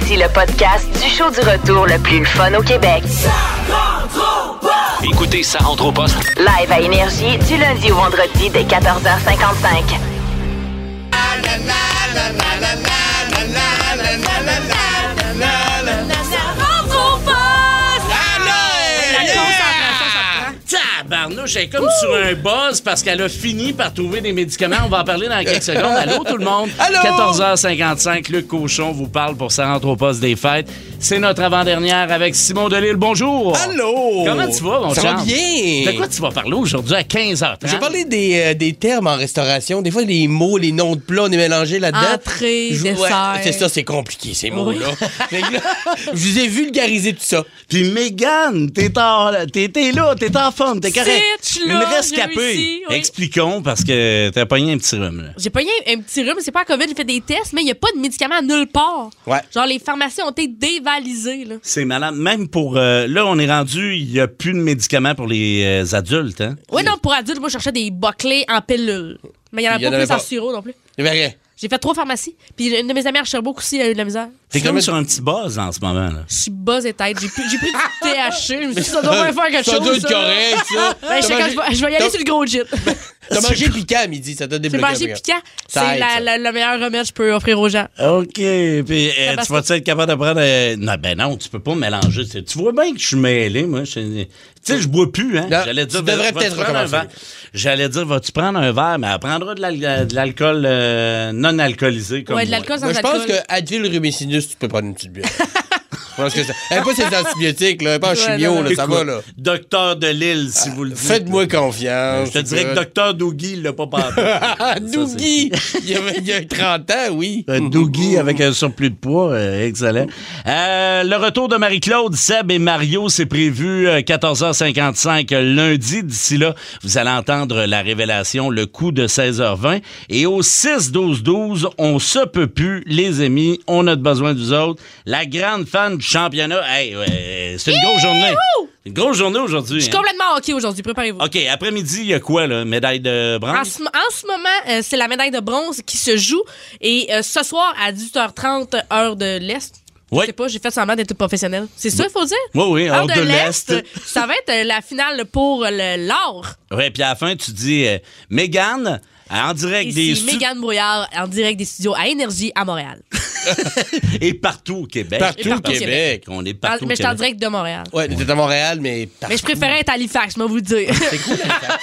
Voici le podcast du show du retour le plus fun au Québec. Écoutez, ça rentre au poste. Live à Énergie du lundi au vendredi dès 14h55. Tabarnouche, elle est comme sur un buzz parce qu'elle a fini par trouver des médicaments. On va en parler dans quelques secondes. Allô, tout le monde? Allô? 14h55, Luc Cochon vous parle pour Ça rentre au poste des fêtes. C'est notre avant-dernière avec Simon Delille. Bonjour! Allô! Comment tu vas, mon Ça Charles? va bien! De quoi tu vas parler aujourd'hui à 15h30? Je vais parler des termes en restauration. Des fois, les mots, les noms de plats, on est mélangés là-dedans. Entrée, dessert. Ouais, c'est ça, c'est compliqué, ces mots-là. Fait que là, je vous ai vulgarisé tout ça. Puis Mégane, t'es en forme, t'es correct. C'est là, Une j'ai rescapée. réussi, oui. Expliquons, parce que t'as pogné un petit rhume, là. J'ai pogné un petit rhume, c'est pas la COVID, j'ai fait des tests, mais il n'y a pas de médicaments nulle part. Ouais. Genre, les pharmacies ont été dévalisées, là. C'est malade. Même pour... là, on est rendu, il n'y a plus de médicaments pour les adultes, hein? Oui, non, pour adultes, moi, je cherchais des boclés en pilule. Mais il n'y en a pas plus en sirop non plus. Il y avait rien. J'ai fait 3 pharmacies. Puis une de mes amies à Sherbrooke aussi, elle a eu de la misère. T'es comme sur un petit buzz en ce moment, là. Je suis buzz et tête. J'ai pris du THC. Je me suis dit, ça doit bien faire quelque chose. Ça doit être correct, ça. Ben, je vais y aller sur le gros jet. T'as mangé piquant à midi, ça t'a J'ai débloqué. mangé piquant. Ça C'est aide, ça. le meilleur remède que je peux offrir aux gens. OK. Puis, passe tu vas-tu être capable de prendre... Non, ben non, tu peux pas mélanger. Tu vois bien que je suis mêlé, moi. Tu sais, je bois plus, hein. Non, J'allais dire, tu devrais vas-tu peut-être prendre un recommencer. verre? J'allais dire, vas-tu prendre un verre? Mais elle prendra de l'alcool non alcoolisé, comme Ouais, de moi. l'alcool sans Moi, je alcool. pense que Advil Rubicinus, tu peux prendre une petite bière. Je pense que ça. Elle n'a pas ses antibiotiques, là. Elle n'est pas en chimio, non, là. Ça va, là. Docteur de Lille, si vous le dites. Faites-moi confiance. Je te dirais que Docteur Dougie, il l'a pas parlé. Dougie! Il y a 30 ans, oui. Dougie avec un surplus de poids, excellent. Le retour de Marie-Claude, Seb et Mario, c'est prévu 14h55 lundi. D'ici là, vous allez entendre la révélation, le coup de 16h20. Et au 6-12-12, on se peut plus, les amis, on a besoin de vous autres. La grande fan du championnat, hey, c'est une grosse journée. Une grosse journée aujourd'hui. Je suis complètement hockey aujourd'hui, préparez-vous. OK, après-midi, il y a quoi, là? Médaille de En bronze? ce moment, c'est la médaille de bronze qui se joue. Et ce soir, à 18h30, heure de l'Est. Oui. Je sais pas, j'ai fait semblant d'être professionnel. C'est ça, il faut dire? Oui, Heure heure de l'Est. Ça va être la finale pour l'or. Ouais, puis à la fin, tu dis Mégane, en direct des Ici, Mégane Brouillard, en direct des studios à Énergie à Montréal. et partout au Québec. Partout Et au partout au Québec. On est partout Mais au je suis en Québec. direct de Montréal. Ouais, t'es à Montréal, mais partout. Mais je préférais être à Halifax, je vais vous le dire. C'est cool,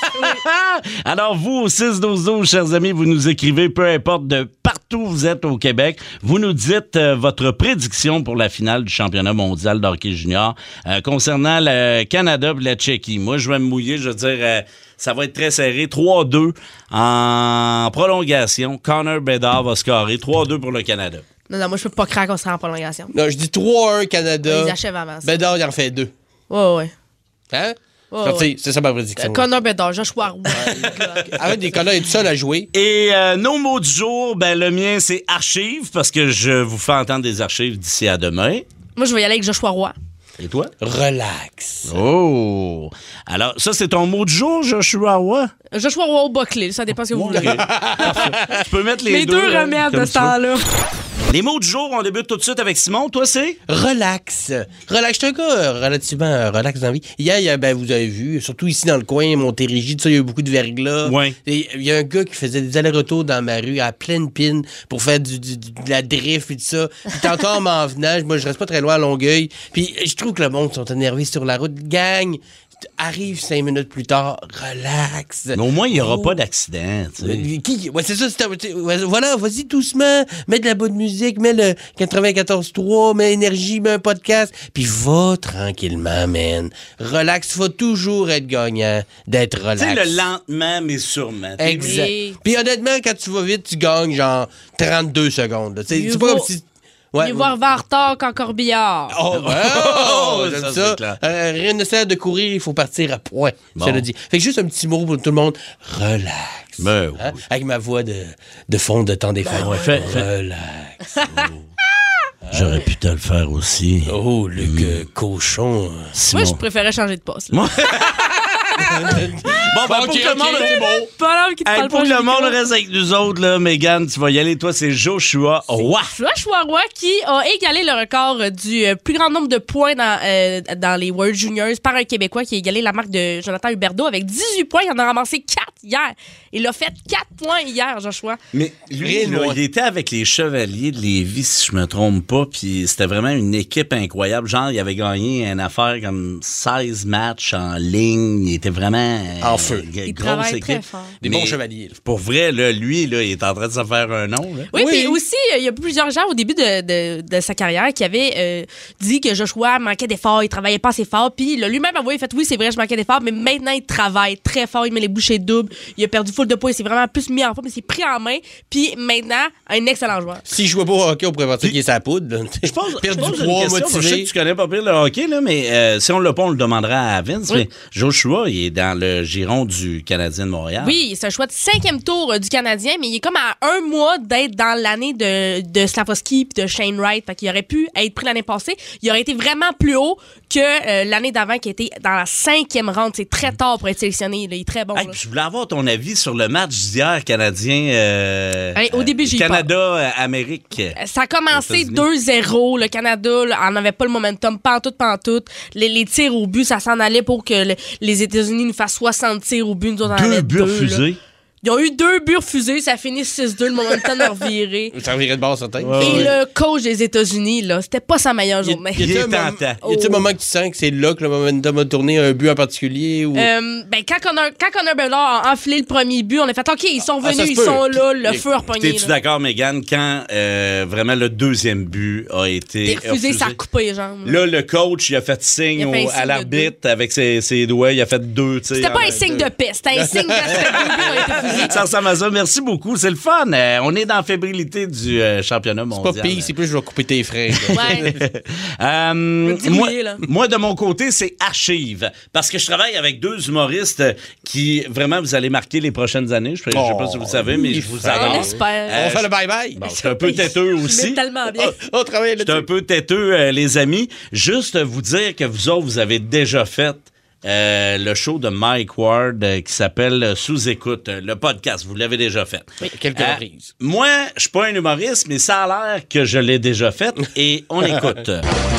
Alors, vous, au 6-12-12, chers amis, vous nous écrivez, peu importe de partout où vous êtes au Québec, vous nous dites votre prédiction pour la finale du championnat mondial d'hockey junior concernant le Canada et la Tchéquie. Moi, je vais me mouiller, je veux dire... ça va être très serré. 3-2 en prolongation. Connor Bedard va scorer. 3-2 pour le Canada. Non, moi, je peux pas craquer qu'on sera en prolongation. Non, je dis 3-1 Canada. Ils achèvent avant ça. Bedard, il en fait 2. Ouais. Hein? Ouais, Comme, tu sais, c'est ça ma prédiction. Connor Bedard, Joshua Roy. Arrête, des Connors est tout seul à jouer. Et nos mots du jour, ben le mien, c'est archives, parce que je vous fais entendre des archives d'ici à demain. Moi, je vais y aller avec Joshua Roy. Et toi? Relax. Oh! Alors, ça, c'est ton mot du jour, Joshua Roy? Joshua Roy au boclé, ça dépend ce que vous voulez. Tu peux mettre les Les deux hein, remèdes comme de tu ce veux. temps-là. Les mots du jour, on débute tout de suite avec Simon. Toi, c'est? Relax. Relax. Je suis un gars relativement relax dans la vie. Hier, ben, vous avez vu, surtout ici dans le coin, Montérégie, tout ça, il y a eu beaucoup de verglas. Ouais. Et il y a un gars qui faisait des allers-retours dans ma rue à pleine pine pour faire de la drift et tout ça. Puis tantôt en m'en venant, moi, je reste pas très loin à Longueuil. Puis je trouve que le monde sont énervés sur la route. Gang, arrive 5 minutes plus tard, relax. Mais au moins, il n'y aura pas d'accident. Tu sais. Ouais, c'est ça. Voilà, vas-y doucement. Mets de la bonne musique, mets le 94.3, mets énergie, mets un podcast. Puis va tranquillement, man. Relax. Faut toujours être gagnant d'être relax. Tu sais, le lentement, mais sûrement. Exact. Oui. Puis honnêtement, quand tu vas vite, tu gagnes genre 32 secondes. là. C'est pas comme si... Mieux voir arriver en retard qu'en corbillard. Oh, j'aime ça, ça. c'est clair. Rien ne sert de courir, il faut partir à point. Bon. Ça le dit. Fait que juste un petit mot pour tout le monde. Relax. Ben oui. Hein? Avec ma voix de fond de temps des fêtes. ouais, fais. Relax. J'aurais pu te le faire aussi. Oh, Luc Cochon. Simon. Moi, je préférais changer de poste. là. Moi- Bon, ben, pour que le monde Bonhomme qui te Hey, parle pour pas, que le Nico. monde reste avec nous autres, là, Mégane, tu vas y aller. Toi, c'est Joshua Roy. Joshua Roy qui a égalé le record du plus grand nombre de points dans les World Juniors par un Québécois qui a égalé la marque de Jonathan Huberdeau avec 18 points. Il en a ramassé 4 hier. Il a fait 4 points hier, Joshua. Mais lui, là, il était avec les Chevaliers de Lévis, si je me trompe pas, puis c'était vraiment une équipe incroyable. Genre, il avait gagné une affaire comme 16 matchs en ligne. Il était vraiment... En feu. Il grosse travaille équipe. très fort. Des bons chevaliers. Là. Pour vrai, là, lui, là, il est en train de se faire un nom. Là. Oui, puis aussi, il y a plusieurs gens au début de sa carrière qui avaient dit que Joshua manquait d'efforts, il travaillait pas assez fort. Puis là, lui-même avoué, il fait oui, c'est vrai, je manquais d'efforts, mais maintenant, il travaille très fort, il met les bouchées doubles, il a perdu full de poids, il s'est vraiment plus mis en forme, il s'est pris en main. Puis maintenant, un excellent joueur. S'il jouait pas au hockey, on pourrait penser qu'il est sa poudre. Je pense perdre je du pose une poids, question, je sais que motivé. tu connais pas pire le hockey, là, mais si on l'a pas, on le demandera à Vince. Oui. Mais Joshua, il est dans le giron du Canadien de Montréal. Oui, c'est un choix de 5e tour du Canadien, mais il est comme à un mois d'être dans l'année de Slafkovsky puis de Shane Wright. Fait qu'il aurait pu être pris l'année passée. Il aurait été vraiment plus haut que l'année d'avant qui était dans la 5e ronde. C'est très tard pour être sélectionné. Là. Il est très bon. Hey, là. puis je voulais avoir ton avis sur le match d'hier canadien. Hey, au début, j'y Canada-Amérique. Ça a commencé États-Unis. 2-0. Le Canada en avait pas le momentum. Pantoute. Les tirs au but, ça s'en allait pour que les États-Unis nous fassent 60 tirs au but. Nous autres, on en avait 2 buts là. refusés. Ils ont eu 2 buts refusés. Ça a fini 6-2. Le momentum a reviré. Ça revirait de bord, certain. Et le coach des États-Unis, là, c'était pas sa meilleure journée. Il est un moment- tentant. Y a-t-il un moment que tu sens que c'est là que le momentum a tourné un but en particulier? Ou... Quand Connor Bedard a enfilé le premier but, on a fait OK, ils sont ça venus, se ils peut. sont là, le Puis- feu a repogné. T'es-tu là. d'accord, Mégane, quand vraiment le deuxième but a été T'es refusé, ça a coupé les jambes. Là, le coach, il a fait signe, Il a fait un signe à de l'arbitre avec ses doigts. Il a fait 2 tirs. C'était pas un signe de paix, c'était un signe de respect. Les buts ont été refusés. Ça ressemble à ça. Merci beaucoup. C'est le fun. On est dans la fébrilité du championnat c'est mondial. pas pire, c'est plus je vais couper tes freins. Ouais. moi, mouiller, là. moi, de mon côté, c'est archive. Parce que je travaille avec 2 humoristes qui, vraiment, vous allez marquer les prochaines années. Je sais pas si vous le savez, mais je vous On adore. espère. On fait le bye-bye. Bon, c'est un peu têteux Je aussi. l'aime tellement bien. On travaille C'est un là-dessus. peu têteux, les amis. Juste vous dire que vous autres, vous avez déjà fait le show de Mike Ward qui s'appelle Sous-écoute, le podcast. Vous l'avez déjà fait. Oui, quelques reprises. Moi, je suis pas un humoriste, mais ça a l'air que je l'ai déjà fait et on écoute.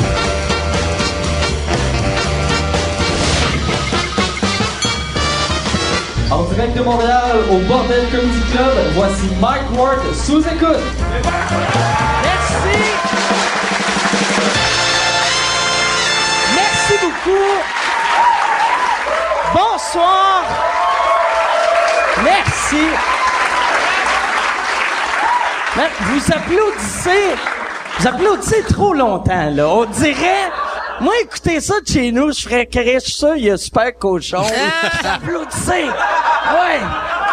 En direct de Montréal, au Bordel Comedy Club, voici Mike Ward sous écoute. Merci. Merci beaucoup. Bonsoir. Merci. Mais vous applaudissez trop longtemps, là. On dirait, moi, écoutez ça de chez nous, je ferais créer ça, il y a super cochon. Vous applaudissez. Ouais.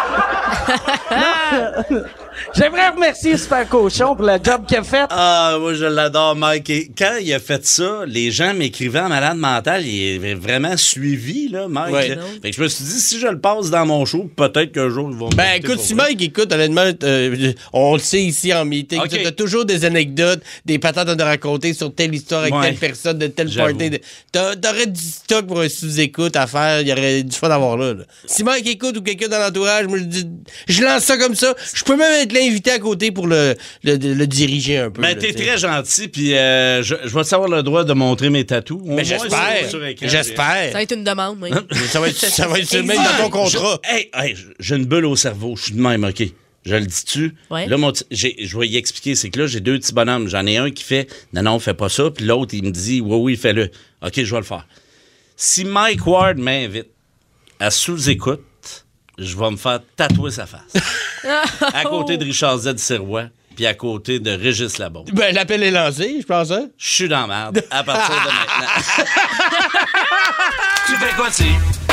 Non. J'aimerais remercier Super Cochon pour le job qu'il a fait. Ah, moi, je l'adore, Mike. Et quand il a fait ça, les gens m'écrivaient en malade mental. Il est vraiment suivi, là, Mike. Ouais. là. Fait que je me suis dit, si je le passe dans mon show, peut-être qu'un jour, ils vont Ben m'écouter écoute, pour si vrai. Mike écoute, honnêtement, on le sait ici en meeting, Ok. t'as toujours des anecdotes, des patates à te raconter sur telle histoire avec Ouais. telle personne, de telle J'avoue. party. T'aurais du stock pour un sous-écoute à faire, il y aurait du fun à avoir là. Si Mike écoute ou quelqu'un dans l'entourage, moi je lance ça comme ça. Je peux même être l'invité à côté pour le diriger un peu. Ben, là, t'es t'sais. très gentil, puis je vais te savoir le droit de montrer mes tatous. Au Mais moins, j'espère, sur écran. Ça j'espère. va être une demande, oui. Ça va être sur le même dans ton contrat. Hey, j'ai une bulle au cerveau. Je suis de même, OK. Je le dis-tu? Ouais. Là, je vais y expliquer. C'est que là, j'ai 2 petits bonhommes. J'en ai un qui fait « Non, fais pas ça. » Puis l'autre, il me dit « Oui, fais-le. » OK, je vais le faire. Si Mike Ward m'invite à sous-écoute, je vais me faire tatouer sa face. À côté de Richard Z. Sirois, puis à côté de Régis Labaume. Ben, l'appel est lancé, je pense, hein? Je suis dans la merde à partir de maintenant. Tu fais quoi si?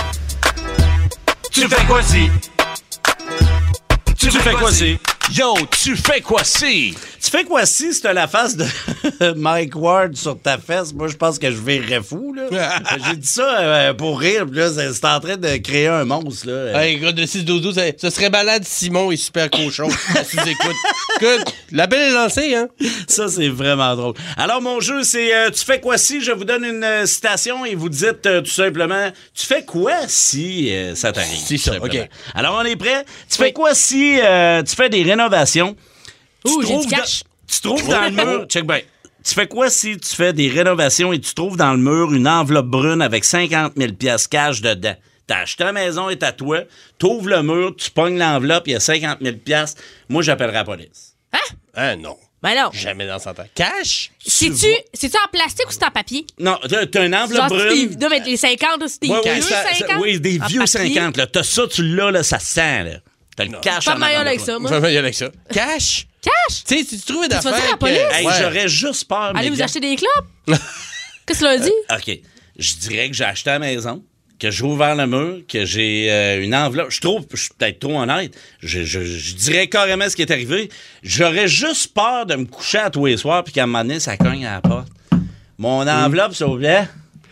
Tu fais quoi si? Tu fais quoi si? Yo, tu fais quoi si? Tu fais quoi si t'as la face de Mike Ward sur ta fesse? Moi, je pense que je virerais fou, là. J'ai dit ça pour rire, puis là, c'est en train de créer un monstre, là. Hey, gars, de 6-12-12, ce serait malade Simon et Super Cochon. Si vous écoutez. Écoute, l'appel est lancé, hein? Ça, c'est vraiment drôle. Alors, mon jeu, c'est tu fais quoi si? Je vous donne une citation et vous dites tout simplement, tu fais quoi si ça t'arrive? C'est ça, tout simplement. OK. Alors, on est prêt? Tu fais quoi si tu fais des rénovations? Ouh, Tu j'ai trouves du cash. tu trouves dans le mur... Check bien. Tu fais quoi si tu fais des rénovations et tu trouves dans le mur une enveloppe brune avec 50 000 piastres cash dedans? T'as acheté la maison et à toi, t'ouvres le mur, tu pognes l'enveloppe, il y a 50 000 piastres. Moi, j'appellerai la police. Ah non. Ben non. Jamais dans 100 ans. Cash? C'est-tu en plastique ou c'est en papier? Non, t'as une enveloppe Genre, brune. non, mais les 50, là, c'est des Ouais, vieux oui, 50? oui, des En vieux papier? 50. Là. T'as ça, tu l'as, là, ça sent. Là. T'as le cash Pas en meilleur avant avec de ça, toi. moi. Vraiment, il y a avec ça. Cash? Cash? Tu sais, si tu trouvais vas d'affaires. dire à la police? Hey, Ouais. j'aurais juste peur. Allez mais vous gars, acheter des clopes? Qu'est-ce que tu l'as dit? OK. Je dirais que j'ai acheté la maison, que j'ai ouvert le mur, que j'ai une enveloppe. Je suis peut-être trop honnête. Je dirais carrément ce qui est arrivé. J'aurais juste peur de me coucher à tous les soirs puis qu'à un moment donné, ça cogne à la porte. Mon enveloppe, s'il vous plaît.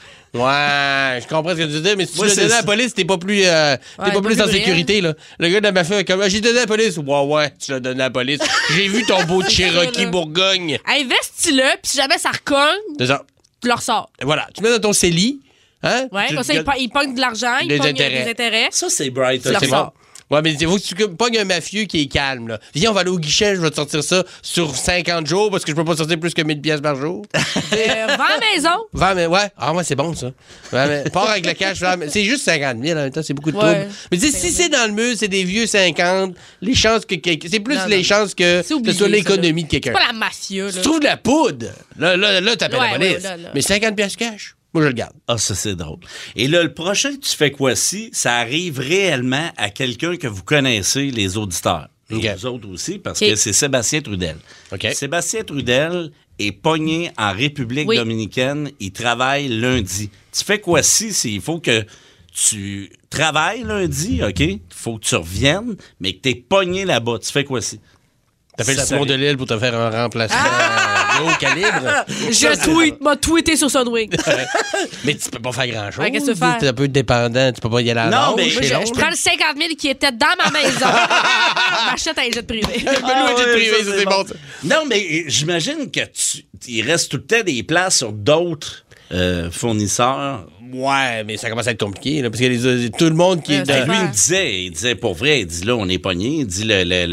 Ouais, je comprends ce que tu dis, mais si tu Moi, l'as c'est donné à ça. la police, t'es pas plus, pas plus plus en brillant. sécurité, là. Le gars de ma fille, comme, j'ai donné à la police. Ouais, tu l'as donné à la police. J'ai vu ton beau Cherokee là. Bourgogne. Investis-le, puis si jamais ça recogne, C'est ça. tu le ressors. Et voilà, tu mets dans ton CELI, hein? Ouais, Tu- comme ça, il pogne de l'argent, il Des pogne intérêts. des intérêts. Ça, c'est bright. Tu le OK. ressors. Ouais, mais il faut que tu pognes un mafieux qui est calme, là. Viens, on va aller au guichet, je vais te sortir ça sur 50 jours parce que je peux pas sortir plus que 1000 pièces par jour. Vends la maison. Va, mais ouais. Ah, ouais, c'est bon, ça. Ouais, mais pars avec le cash. C'est juste 50 000 en même temps, c'est beaucoup de Ouais. troubles. Mais tu sais, si c'est dans le mur, c'est des vieux 50, les chances que c'est plus Non, les non. chances que C'est oublié, ce soit ça, l'économie là. de quelqu'un. C'est pas la mafia, là. Tu trouves de la poudre. Là, t'appelles Ouais, la police. ouais, là. Mais 50 pièces cash, moi, je le garde. Ah, ça, c'est drôle. Et là, le prochain, tu fais quoi si ça arrive réellement à quelqu'un que vous connaissez, les auditeurs. Et OK. vous autres aussi, parce OK. que c'est Sébastien Trudel. OK. Sébastien Trudel est pogné en République Oui. dominicaine. Il travaille lundi. Tu fais quoi si il faut que tu travailles lundi, OK? Il faut que tu reviennes, mais que t'es pogné là-bas. Tu fais quoi si? T'appelles Ça Simon arrive. Delille pour te faire un remplacement de haut calibre. M'a tweeté sur Sunwing. Mais tu peux pas faire grand-chose. Ouais, qu'est-ce que tu veux faire? T'es un peu dépendant. Tu peux pas y aller à Non, l'âge, mais c'est moi, long. Je prends le 50 000 qui était dans ma maison. Je m'achète un jet privé. Fais-nous un jet privé, ça, c'est bon, ça. Non, mais j'imagine que il reste tout le temps des places sur d'autres fournisseurs. Ouais, mais ça commence à être compliqué, là, parce que tout le monde qui est Ouais, Ben, c'est lui, clair. il disait pour vrai, il dit là, on est pogné. Il dit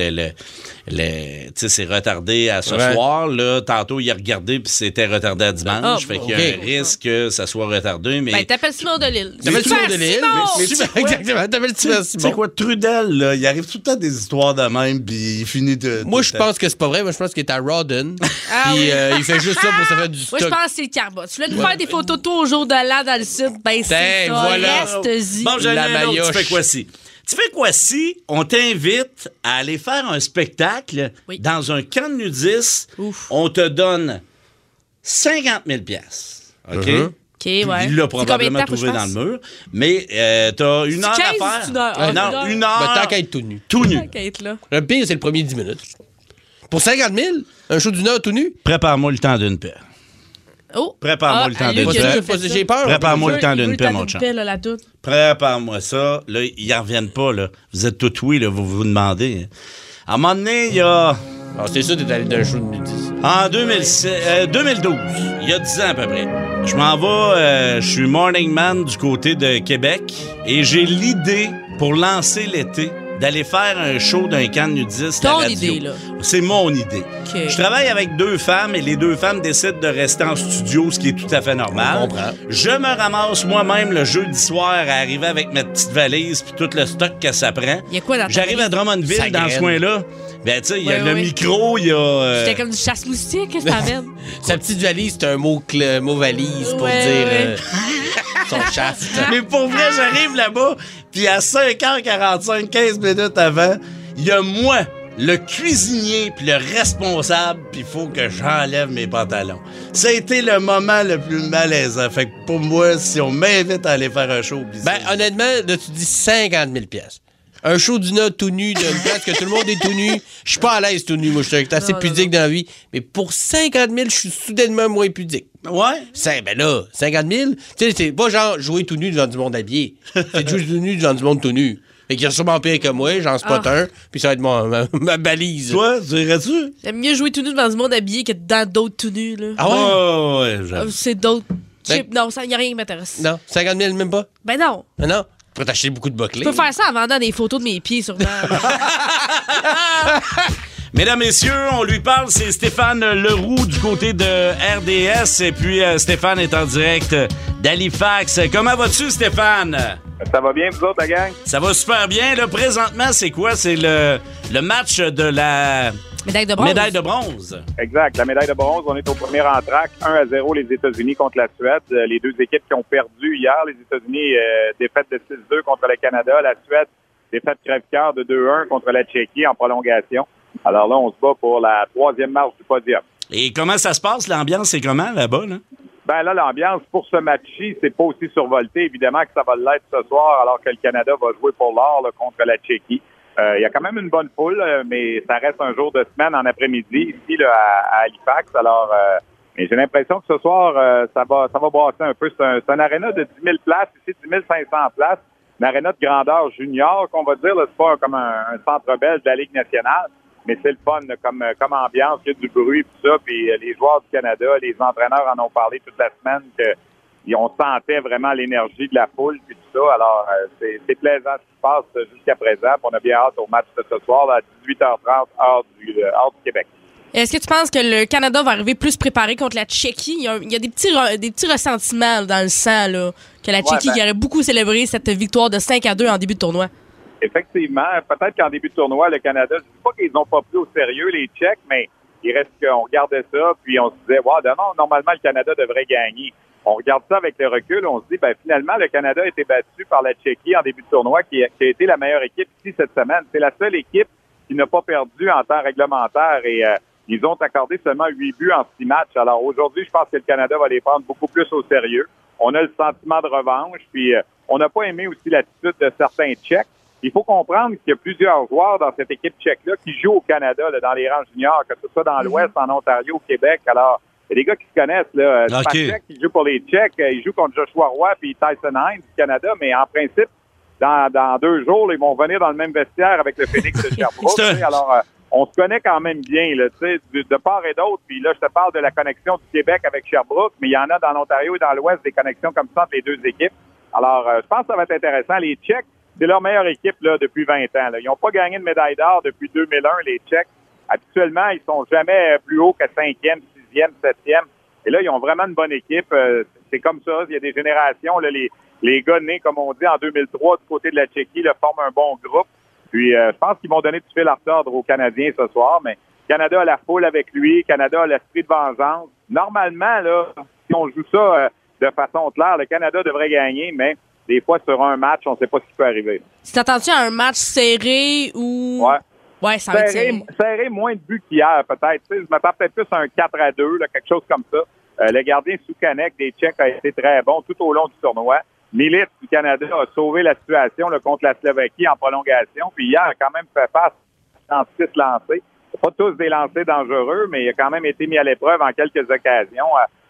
tu sais, c'est retardé à ce Ouais. soir. Là, tantôt, il a regardé puis c'était retardé à dimanche. Ah, fait qu'il y a ok. un risque que ça soit retardé. Mais Ben, t'appelles Simon Delille. T'appelles Simon Super Delille. Simon! Mais tu sais quoi? Exactement, t'appelles Super tu sais Simon. quoi, Trudel, là, il arrive tout le temps des histoires de même puis il finit de... Moi, je pense que c'est pas vrai. Moi, je pense qu'il est à Rawdon. Ah Puis oui. il fait juste ça pour se faire du stock. Moi, je pense que c'est le carbone. Tu voulais nous faire des photos de toi au jour de l'an dans le sud, ben c'est Ben, ça. voilà. Reste-y. Bon, j'en ai La un autre. maillotche. Tu fais quoi si? Tu fais quoi si on t'invite à aller faire un spectacle Oui. dans un camp de nudistes? Ouf. On te donne 50 000 piastres. OK? Mhm. OK, ouais. Il l'a C'est probablement combien de temps, faut que trouvé je dans fasse? le mur. Mais t'as une heure 15 à ou faire. c'est une heure? Ah, non, une heure. une Ben, heure. tant qu'à être tout nu. Tout nu. Ok, être là. Le pire, c'est le premier 10 minutes. Pour 50 000, un show d'une heure tout nu? Prépare-moi le temps d'une paix. Oh. Prépare-moi le temps lui, d'une il a paix. déjà fait ça. J'ai peur. Prépare-moi le temps Il veut d'une le paix, temps mon d'une chum. paix, là, la toute. Prépare-moi ça. Là, ils en reviennent pas, là. Vous êtes tout oui, là. Vous vous demandez. À un moment donné, il y a... Ah, c'est ça, t'es allé d'un show de nudistes. En 2012, il y a 10 ans à peu près, je m'en vais, je suis morning man du côté de Québec et j'ai l'idée pour lancer l'été d'aller faire un show d'un camp de nudistes à Ton radio. idée, là. C'est mon idée. OK. Je travaille avec 2 femmes et les 2 femmes décident de rester en studio, ce qui est tout à fait normal. On comprend. Je me ramasse moi-même le jeudi soir à arriver avec ma petite valise puis tout le stock que ça prend. Il y a quoi dans ta J'arrive à valise? Drummondville, Ça dans ce graine. coin-là. Ben, tu sais, il y a Ouais, le ouais. micro, il y a... C'était comme du chasse-moustique, qu'est-ce que t'amènes? Sa petite valise, c'est un mot valise pour Ouais, dire ouais. son shaft. Mais pour vrai, j'arrive là-bas, puis à 5h45, 15 minutes avant, il y a moi, le cuisinier, puis le responsable, puis il faut que j'enlève mes pantalons. Ça a été le moment le plus malaisant. Fait que pour moi, si on m'invite à aller faire un show, oublie Ben, ça. honnêtement, là, tu dis 50 000 pièces. Un show d'une tout nu, d'une place que tout le monde est tout nu. Je suis pas à l'aise tout nu. Moi, je suis assez pudique dans la vie. Mais pour 50 000, je suis soudainement moins pudique. Ouais. Ben là, 50 000, tu sais, c'est pas genre jouer tout nu devant du monde habillé. C'est jouer tout nu devant du monde tout nu. Fait qu'il y a sûrement pire que moi, j'en spot un, puis ça va être ma balise. Toi, dirais-tu? J'aime mieux jouer tout nu devant du monde habillé que dans d'autres tout nus, là. Ah ouais? Ouais, j'avoue. C'est d'autres. Ben- Non, il n'y a rien qui m'intéresse. Non, 50 000 même pas? Ben non. Ah non? Tu pourrais t'acheter beaucoup de bas-clés. Je peux faire ça en vendant des photos de mes pieds, sûrement. Mesdames, messieurs, on lui parle, c'est Stéphane Leroux du côté de RDS. Et puis, Stéphane est en direct d'Halifax. Comment vas-tu, Stéphane? Ça va bien, vous autres, la gang? Ça va super bien. Là, présentement, c'est quoi? C'est le match de la Médaille de bronze. médaille de bronze. Exact. La médaille de bronze, on est au premier entraque. 1-0 les États-Unis contre la Suède. Les deux équipes qui ont perdu hier. Les États-Unis, défaite de 6-2 contre le Canada. La Suède, défaite crève-cœur de 2-1 contre la Tchéquie en prolongation. Alors là, on se bat pour la troisième marche du podium. Et comment ça se passe? L'ambiance, c'est comment là-bas? Là? Ben là, l'ambiance pour ce match-ci, c'est pas aussi survolté. Évidemment que ça va l'être ce soir, alors que le Canada va jouer pour l'or là, contre la Tchéquie. Il y a quand même une bonne foule, mais ça reste un jour de semaine en après-midi ici là, à Halifax. Alors, mais j'ai l'impression que ce soir, ça va brasser un peu. C'est un aréna de 10 000 places, ici 10 500 places. Une aréna de grandeur junior, qu'on va dire. Là, c'est pas comme un centre belge de la Ligue nationale, mais c'est le fun là, comme ambiance. Il y a du bruit, tout ça. Puis les joueurs du Canada, les entraîneurs en ont parlé toute la semaine on sentait vraiment l'énergie de la foule puis tout ça. Alors, c'est plaisant ce qui se passe jusqu'à présent. Puis on a bien hâte au match de ce soir là, à 18h30, heure du Québec. Est-ce que tu penses que le Canada va arriver plus préparé contre la Tchéquie? Il y a des petits ressentiments dans le sang, là, que la Tchéquie qui aurait beaucoup célébré cette victoire de 5-2 en début de tournoi. Effectivement. Peut-être qu'en début de tournoi, le Canada, je ne dis pas qu'ils n'ont pas pris au sérieux les Tchèques, mais il reste qu'on regardait ça, puis on se disait, non, normalement, le Canada devrait gagner. On regarde ça avec le recul, on se dit, finalement, le Canada a été battu par la Tchéquie en début de tournoi, qui a été la meilleure équipe ici cette semaine. C'est la seule équipe qui n'a pas perdu en temps réglementaire et ils ont accordé seulement 8 buts en 6 matchs. Alors aujourd'hui, je pense que le Canada va les prendre beaucoup plus au sérieux. On a le sentiment de revanche, puis on n'a pas aimé aussi l'attitude de certains Tchèques. Il faut comprendre qu'il y a plusieurs joueurs dans cette équipe tchèque-là qui jouent au Canada, là, dans les rangs juniors, que ce soit dans l'Ouest, en Ontario, au Québec. Alors, il y a des gars qui se connaissent, là. Spacek, qui joue pour les Tchèques, il joue contre Joshua Roy puis Tyson Hines du Canada, mais en principe, dans 2 jours, là, ils vont venir dans le même vestiaire avec le Phoenix de Sherbrooke. Alors, on se connaît quand même bien, là, de part et d'autre. Puis là, je te parle de la connexion du Québec avec Sherbrooke, mais il y en a dans l'Ontario et dans l'Ouest des connexions comme ça entre les deux équipes. Alors, je pense que ça va être intéressant. Les Tchèques, c'est leur meilleure équipe là depuis 20 ans. Là. Ils n'ont pas gagné de médaille d'or depuis 2001, les Tchèques. Habituellement, ils sont jamais plus haut que 5e, 6e, 7e. Et là, ils ont vraiment une bonne équipe. C'est comme ça. Il y a des générations. Là, les gars nés, comme on dit, en 2003, du côté de la Tchéquie, là, forment un bon groupe. Puis, je pense qu'ils vont donner du fil à retordre aux Canadiens ce soir. Mais Canada a la foule avec lui. Canada a l'esprit de vengeance. Normalement, là, si on joue ça de façon claire, le Canada devrait gagner, mais des fois, sur un match, on ne sait pas ce qui peut arriver. Tu t'attends-tu à un match serré ou... Ouais, ça va être serré, moins de buts qu'hier, peut-être. Tu sais, je m'attends peut-être plus à un 4-2, là, quelque chose comme ça. Le gardien Soukanek des Tchèques a été très bon tout au long du tournoi. Milic du Canada a sauvé la situation là, contre la Slovaquie en prolongation. Puis hier, a quand même fait face à 6 lancés. Pas tous des lancers dangereux, mais il a quand même été mis à l'épreuve en quelques occasions.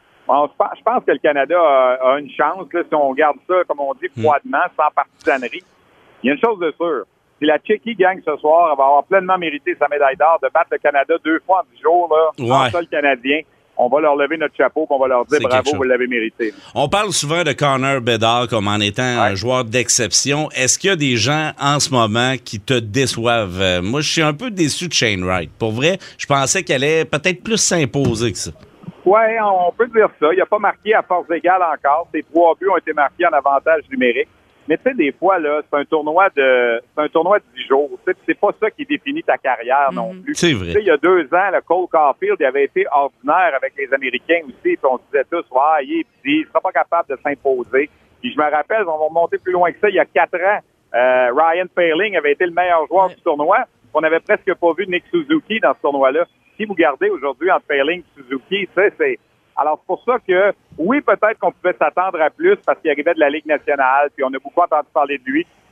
Je pense que le Canada a une chance, là, si on regarde ça, comme on dit, froidement, sans partisanerie. Il y a une chose de sûre. Si la Tchéquie gagne ce soir, elle va avoir pleinement mérité sa médaille d'or de battre le Canada 2 fois en 10 jours, là, en sol canadien. On va leur lever notre chapeau et on va leur dire bravo, vous l'avez mérité. On parle souvent de Connor Bedard comme en étant un joueur d'exception. Est-ce qu'il y a des gens en ce moment qui te déçoivent? Moi, je suis un peu déçu de Shane Wright. Pour vrai, je pensais qu'elle allait peut-être plus s'imposer que ça. Oui, on peut dire ça. Il n'a pas marqué à force égale encore. Ses 3 buts ont été marqués en avantage numérique. Mais tu sais, des fois, là, c'est un tournoi de 10 jours. Tu sais, c'est pas ça qui définit ta carrière non plus. C'est vrai. Tu sais, il y a 2 ans, le Cole Caulfield, il avait été ordinaire avec les Américains aussi. Puis on se disait tous, il est petit, il sera pas capable de s'imposer. Puis je me rappelle, on va remonter plus loin que ça, il y a 4 ans, Ryan Poehling avait été le meilleur joueur du tournoi. On n'avait presque pas vu Nick Suzuki dans ce tournoi-là. Si vous gardez aujourd'hui entre Poehling et Suzuki, tu sais, c'est... Alors, c'est pour ça que, oui, peut-être qu'on pouvait s'attendre à plus parce qu'il arrivait de la Ligue nationale, puis on a beaucoup entendu parler de lui.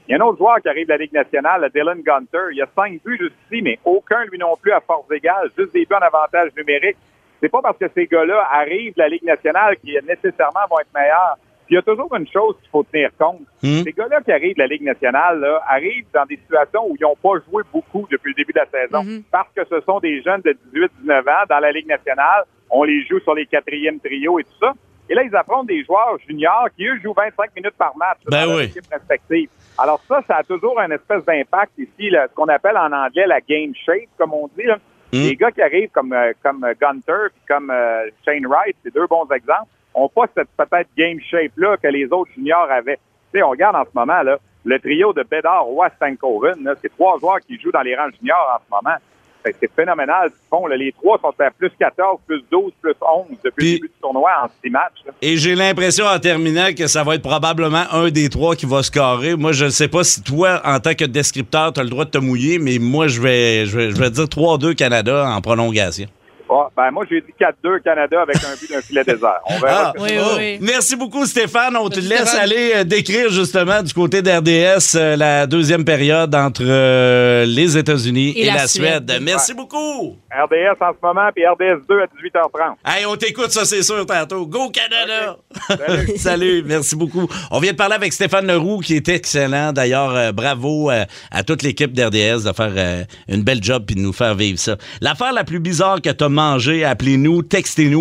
Il y a un autre joueur qui arrive de la Ligue nationale, Dylan Gunter. Il a 5 buts jusqu'ici, mais aucun, lui non plus, à force égale. Juste des buts en avantage numérique. C'est pas parce que ces gars-là arrivent de la Ligue nationale qu'ils nécessairement vont être meilleurs. Puis il y a toujours une chose qu'il faut tenir compte. Ces gars-là qui arrivent de la Ligue nationale là, arrivent dans des situations où ils n'ont pas joué beaucoup depuis le début de la saison. Parce que ce sont des jeunes de 18-19 ans dans la Ligue nationale. On les joue sur les 4e trios et tout ça. Et là, ils affrontent des joueurs juniors qui, eux, jouent 25 minutes par match dans leur équipe respective. Alors ça a toujours un espèce d'impact ici, là, ce qu'on appelle en anglais la game shape, comme on dit. Là. Les gars qui arrivent comme Gunter et comme Shane Wright, c'est 2 bons exemples, n'ont pas cette peut-être game shape-là que les autres juniors avaient. Tu sais, on regarde en ce moment là, le trio de Bedard, Roy, Stankoven, là, c'est 3 joueurs qui jouent dans les rangs juniors en ce moment. C'est phénoménal ce qu'ils font. Là. Les 3 sont à plus 14, plus 12, plus 11 depuis le début du tournoi en 6 matchs. Là. Et j'ai l'impression en terminant que ça va être probablement un des 3 qui va scorer. Moi, je ne sais pas si toi, en tant que descripteur, tu as le droit de te mouiller, mais moi, je vais dire 3-2 Canada en prolongation. Ben moi, j'ai dit 4-2 Canada avec un but d'un filet désert. On verra. Oui. Merci beaucoup, Stéphane. On te laisse aller décrire justement du côté d'RDS la 2e période entre les États-Unis et la Suède. Merci beaucoup. RDS en ce moment, puis RDS 2 à 18h30. Hey, on t'écoute, ça c'est sûr, tantôt. Go Canada! Okay. Salut, merci beaucoup. On vient de parler avec Stéphane Leroux, qui est excellent. D'ailleurs, bravo à toute l'équipe d'RDS de faire une belle job puis de nous faire vivre ça. L'affaire la plus bizarre que t'as mangée, appelez-nous, textez-nous,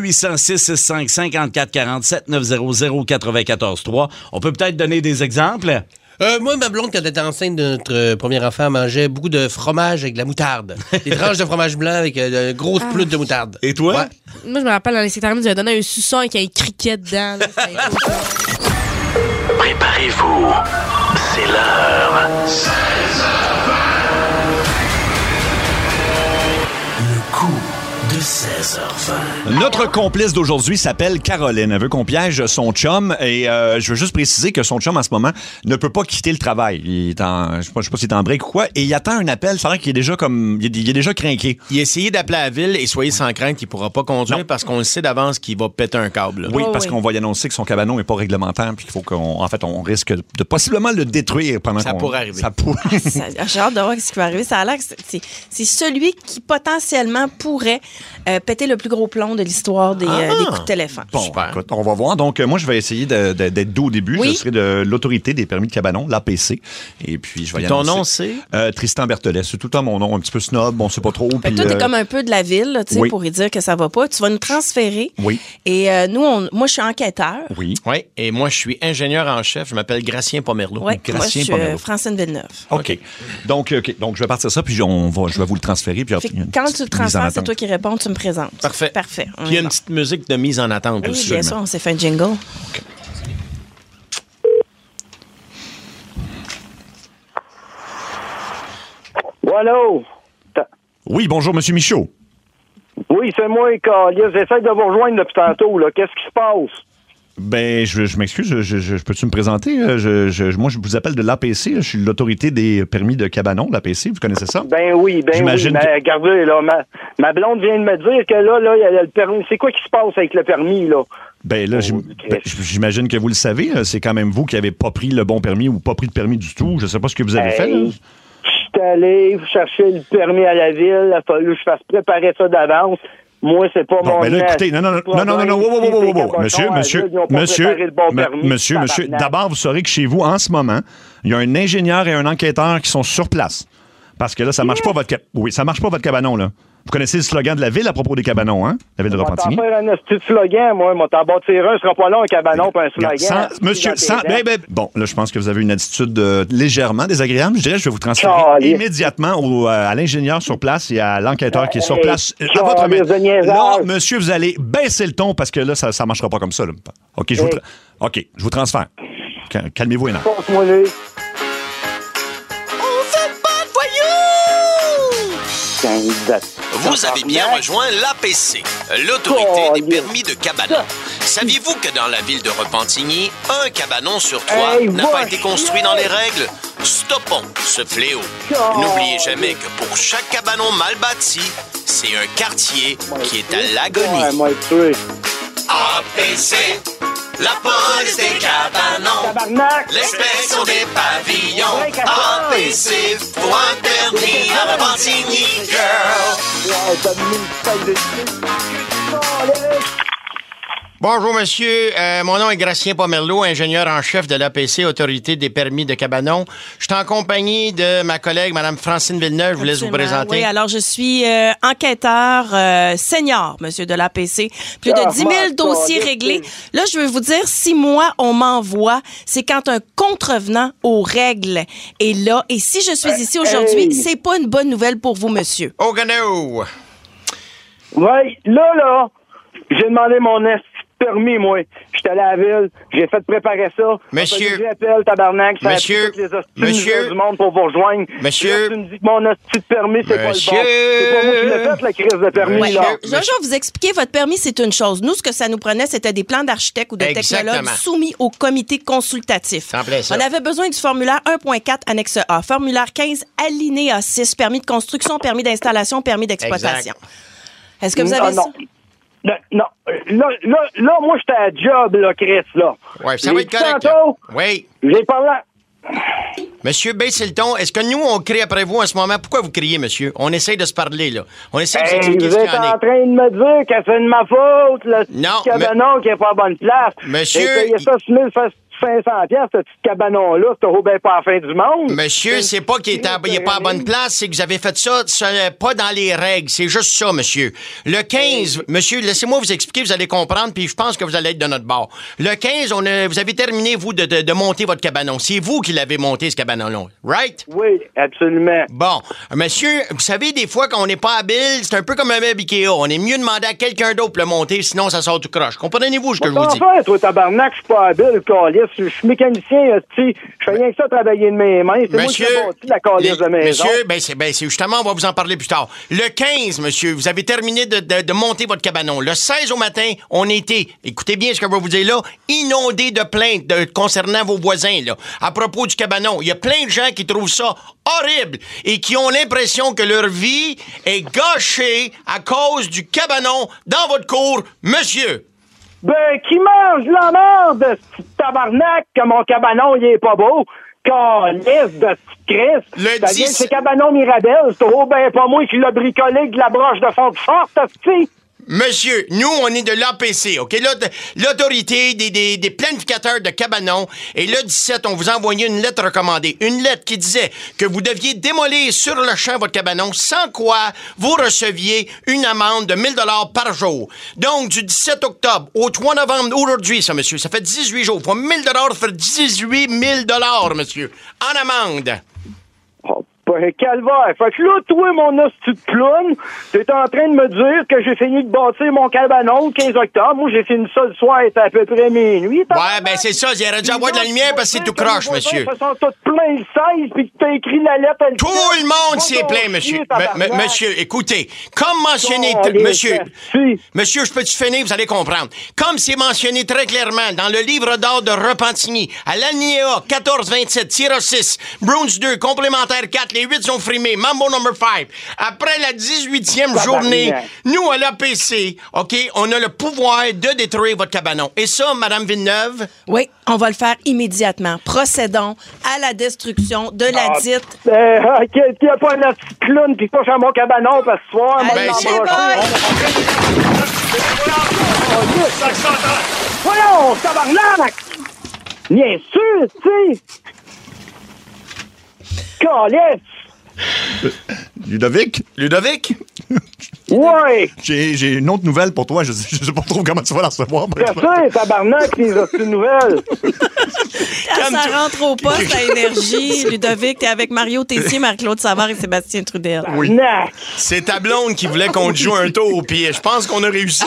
1-800-665-5440-7900-943. On peut peut-être donner des exemples? Moi, ma blonde, quand elle était enceinte de notre premier enfant, mangeait beaucoup de fromage avec de la moutarde. Des tranches de fromage blanc avec de grosses ploutes de moutarde. Et toi? Ouais. Moi, je me rappelle, dans les sectariens, ils avaient donné un suçon avec un criquet dedans. Là, préparez-vous, c'est l'heure. 16h20. Le coup de 16h20. Notre complice d'aujourd'hui s'appelle Caroline. Elle veut qu'on piège son chum et je veux juste préciser que son chum en ce moment ne peut pas quitter le travail. Il est en, je sais pas s'il est en break ou quoi, et il attend un appel. Ça a l'air qu'il est déjà comme, il est déjà crinqué. Il a essayé d'appeler à la ville et soyez sans crainte qu'il pourra pas conduire parce qu'on le sait d'avance qu'il va péter un câble. Oui, parce qu'on va y annoncer que son cabanon est pas réglementaire puis qu'il faut qu'on, en fait, on risque de possiblement le détruire pendant ça pourrait arriver. Ça pourrait. J'ai hâte de voir ce qui va arriver. Ça a l'air que c'est celui qui potentiellement pourrait péter le plus gros plomb de l'histoire des coups de téléphone. Bon, écoute, on va voir. Donc, moi, je vais essayer d'être doux au début. Oui? Je serai de l'autorité des permis de cabanon, l'APC. Et puis, je vais y annoncer. Ton nom, c'est? Tristan Berthelet. C'est tout le temps mon nom, un petit peu snob, on sait pas trop. Puis, toi, t'es comme un peu de la ville, tu sais, pour y dire que ça va pas. Tu vas nous transférer. Oui. Et moi, je suis enquêteur. Oui. Oui. Et moi, je suis ingénieur en chef. Je m'appelle Gracien Pomerleau. Oui, moi, je suis Francine Villeneuve. OK. Donc, je vais partir ça, puis je vais vous le transférer. Puis quand tu le transfères, c'est toi qui réponds, tu me présentes. Parfait. Parfait. Puis il y a une petite musique de mise en attente oui, aussi. Bien sûr, on s'est fait un jingle. Okay. Allô? Oui, bonjour, Monsieur Michaud. Oui, c'est moi, Calia. J'essaie de vous rejoindre depuis tantôt. Là. Qu'est-ce qui se passe? Ben, je m'excuse, je peux-tu me présenter? Moi, je vous appelle de l'APC, je suis l'autorité des permis de cabanon, l'APC, vous connaissez ça? Ben oui, J'imagine mais regardez, là, ma blonde vient de me dire que là, il y a le permis. C'est quoi qui se passe avec le permis, là? Ben là, j'imagine que vous le savez, c'est quand même vous qui n'avez pas pris le bon permis ou pas pris de permis du tout. Je sais pas ce que vous avez fait, là. Je suis allé chercher le permis à la ville, il a fallu que je fasse préparer ça d'avance. Moi, c'est pas mon... Ben là, écoutez, non, monsieur, d'abord, vous saurez que chez vous, en ce moment, il y a un ingénieur et un enquêteur qui sont sur place. Parce que là, ça marche pas votre cabanon, là. Vous connaissez le slogan de la ville à propos des cabanons, hein? La ville de Repentigny. Je vais faire un petit slogan, moi. Moi, t'en bâtir un, ce sera pas long, un cabanon, puis un slogan. Bon, là, je pense que vous avez une attitude légèrement désagréable. Je dirais, je vais vous transférer immédiatement à l'ingénieur sur place et à l'enquêteur qui est sur place. À votre main. Là, monsieur, vous allez baisser le ton parce que là, ça marchera pas comme ça, là. OK, je vous transfère. Calmez-vous, Hénin. Vous avez bien rejoint l'APC, l'autorité des permis de cabanon. Saviez-vous que dans la ville de Repentigny, un cabanon sur 3 n'a pas été construit dans les règles? Stoppons ce fléau. N'oubliez jamais que pour chaque cabanon mal bâti, c'est un quartier qui est à l'agonie. APC, La police des cabanons, l'inspection des pavillons, APC pour un permis à Repentigny, girl. Bonjour, monsieur. Mon nom est Gracien Pomerleau, ingénieur en chef de l'APC, Autorité des permis de cabanon. Je suis en compagnie de ma collègue, Mme Francine Villeneuve. Je vous laisse vous présenter. Oui, alors je suis enquêteur senior, monsieur, de l'APC. Plus de 10 000 dossiers réglés. Là, je veux vous dire, si moi, on m'envoie, c'est quand un contrevenant aux règles est là. Et si je suis ici aujourd'hui, c'est pas une bonne nouvelle pour vous, monsieur. Oh, no! Oui, là, j'ai demandé mon permis, moi. J'étais allé à la ville, j'ai fait préparer ça. Monsieur. J'appelle, tabarnak, ça monsieur. a pris toutes les hosties du monde pour vous rejoindre. Monsieur. Là, tu me dis que mon hostie de permis, c'est pas le bon. C'est pas moi qui l'ai fait, la crise de permis, là. Je vais vous expliquer, votre permis, c'est une chose. Nous, ce que ça nous prenait, c'était des plans d'architectes ou de technologues soumis au comité consultatif. On avait besoin du formulaire 1.4, annexe A. Formulaire 15, alinéa 6, permis de construction, permis d'installation, permis d'exploitation. Est-ce que vous avez ça? Non. Là, moi, j'étais à job, là, Chris, là. Oui, ça va être correct. Oui. J'ai parlé. Monsieur, baissez le ton. Est-ce que nous, on crie après vous en ce moment? Pourquoi vous criez, monsieur? On essaie de se parler, là. On essaie de s'expliquer ce qu'il y en est. Vous êtes en train de me dire que c'est de ma faute, le cabanon qui est pas à bonne place. Monsieur. J'ai payé ça 500$, ce petit cabanon-là, c'était bien pas à la fin du monde. Monsieur, c'est pas qu'il est pas à bonne place, c'est que vous avez fait ça pas dans les règles. C'est juste ça, monsieur. Le 15, monsieur, laissez-moi vous expliquer, vous allez comprendre, puis je pense que vous allez être de notre bord. Le 15, vous avez terminé, vous, de monter votre cabanon. C'est vous qui l'avez monté, ce cabanon-là, right? Oui, absolument. Bon, monsieur, vous savez, des fois, quand on n'est pas habile, c'est un peu comme un meuble Ikea. On est mieux demander à quelqu'un d'autre de le monter, sinon ça sort tout croche. Comprenez-vous ce que je vous dis? Enfin, toi, tabarnak, je suis pas habile, calice. Je suis mécanicien, je fais rien que ça travailler de mes mains. C'est monsieur, moi qui ai bâti la calice de maison. Monsieur, c'est justement, on va vous en parler plus tard. Le 15, monsieur, vous avez terminé de monter votre cabanon. Le 16 au matin, on était, écoutez bien ce que je vais vous dire là, inondé de plaintes concernant vos voisins, là, à propos du cabanon. Il y a plein de gens qui trouvent ça horrible et qui ont l'impression que leur vie est gâchée à cause du cabanon dans votre cour, monsieur. Ben, qui mange la merde, ce tabarnak, que mon cabanon, il est pas beau. Calisse de Christ. Ça vient de ces cabanons Mirabel. C'est trop ben pas moi qui l'a bricolé avec de la broche de fond de forte, hostie. Monsieur, nous, on est de l'APC, OK? L'autorité des planificateurs de cabanons. Et le 17, on vous a envoyé une lettre recommandée. Une lettre qui disait que vous deviez démolir sur le champ votre cabanon, sans quoi vous receviez une amende de 1 000 $ par jour. Donc, du 17 octobre au 3 novembre, aujourd'hui, ça, monsieur, ça fait 18 jours. Faut 1 000 $, ça fait 18 000 $, monsieur, en amende. Oh, ben, calvaire. Fait que là, toi, mon hostie de ploune, t'es en train de me dire que j'ai fini de bâtir mon cabanon le 15 octobre. Moi, j'ai fini ça le soir, il était à peu près minuit. Ouais, ben, c'est ça. Il aurait dû avoir de la lumière parce que c'est tout croche, monsieur. Ils sont tous pleins le 16, puis que t'as écrit la lettre. Tout le monde s'est plaint, monsieur. Monsieur, écoutez, comme mentionné... Monsieur, je peux-tu finir? Vous allez comprendre. Comme c'est mentionné très clairement dans le livre d'or de Repentigny, à l'alinéa 1427-6, Bruns 2, complémentaire 4, les 8 sont frimés, Mambo number 5. Après la 18e journée, nous, à l'APC, OK, on a le pouvoir de détruire votre cabanon. Et ça, Mme Villeneuve? Oui, on va le faire immédiatement. Procédons à la destruction de la dite... Qu'il n'y a pas une petite clown qui touche à mon cabanon parce que ce soir... Voyons, tabarnak! Bien sûr, tu sais! Calisse! Ludovic? Ouais! J'ai une autre nouvelle pour toi. Je sais pas trop comment tu vas la recevoir. Je sais, tabarnak, c'est une nouvelle. Quand ça rentre au poste à Énergie, Ludovic, t'es avec Mario Tessier, Marc-Claude Savard et Sébastien Trudel. Oui. C'est ta blonde qui voulait qu'on te joue un tour au pied. Je pense qu'on a réussi.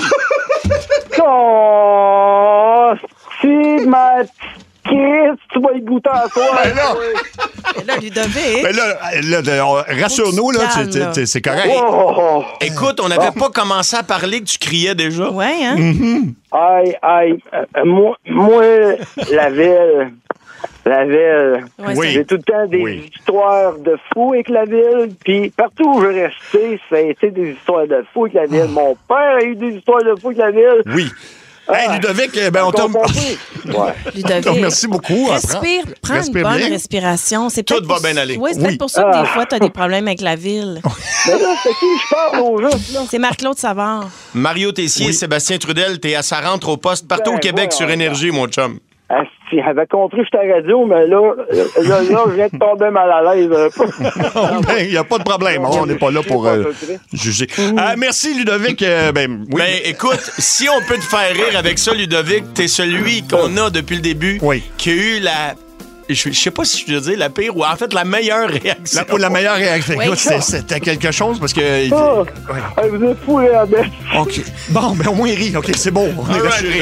Si, ma... Chris, tu vas y goûter à toi. Là, Ludovic. Ben là, rassure-nous, là, c'est correct. Oh. Écoute, on n'avait pas commencé à parler que tu criais déjà. Ouais, hein? Mm-hmm. Aïe. Moi, la ville. Oui. J'ai tout le temps des histoires de fous avec la ville. Puis partout où je restais, ça a été des histoires de fous avec la ville. Mon père a eu des histoires de fous avec la ville. Oui. Hey, Ludovic, on t'a... Ludovic, merci beaucoup. Prends une bonne respiration. Tout va bien aller. Oui, c'est peut-être pour ça que des fois, tu as des problèmes avec la ville. Mais là, c'est qui je parle au juste, là? C'est Marc-Claude Savard. Mario Tessier, Sébastien Trudel, t'es à sa rentre au poste partout au Québec sur Énergie, mon chum. Si j'avais compris que j'étais à radio, mais là, je viens de tomber mal à l'aise. Il n'y a pas de problème. On n'est pas là pour juger. Merci, Ludovic. Écoute, si on peut te faire rire avec ça, Ludovic, t'es celui qu'on a depuis le début qui a eu la... Je sais pas si je veux dire la pire ou en fait la meilleure réaction. La meilleure réaction. Oui. C'était quelque chose parce que... vous êtes fous, les abeilles. OK. Bon, au moins il rit. OK, c'est bon. On est rassurés.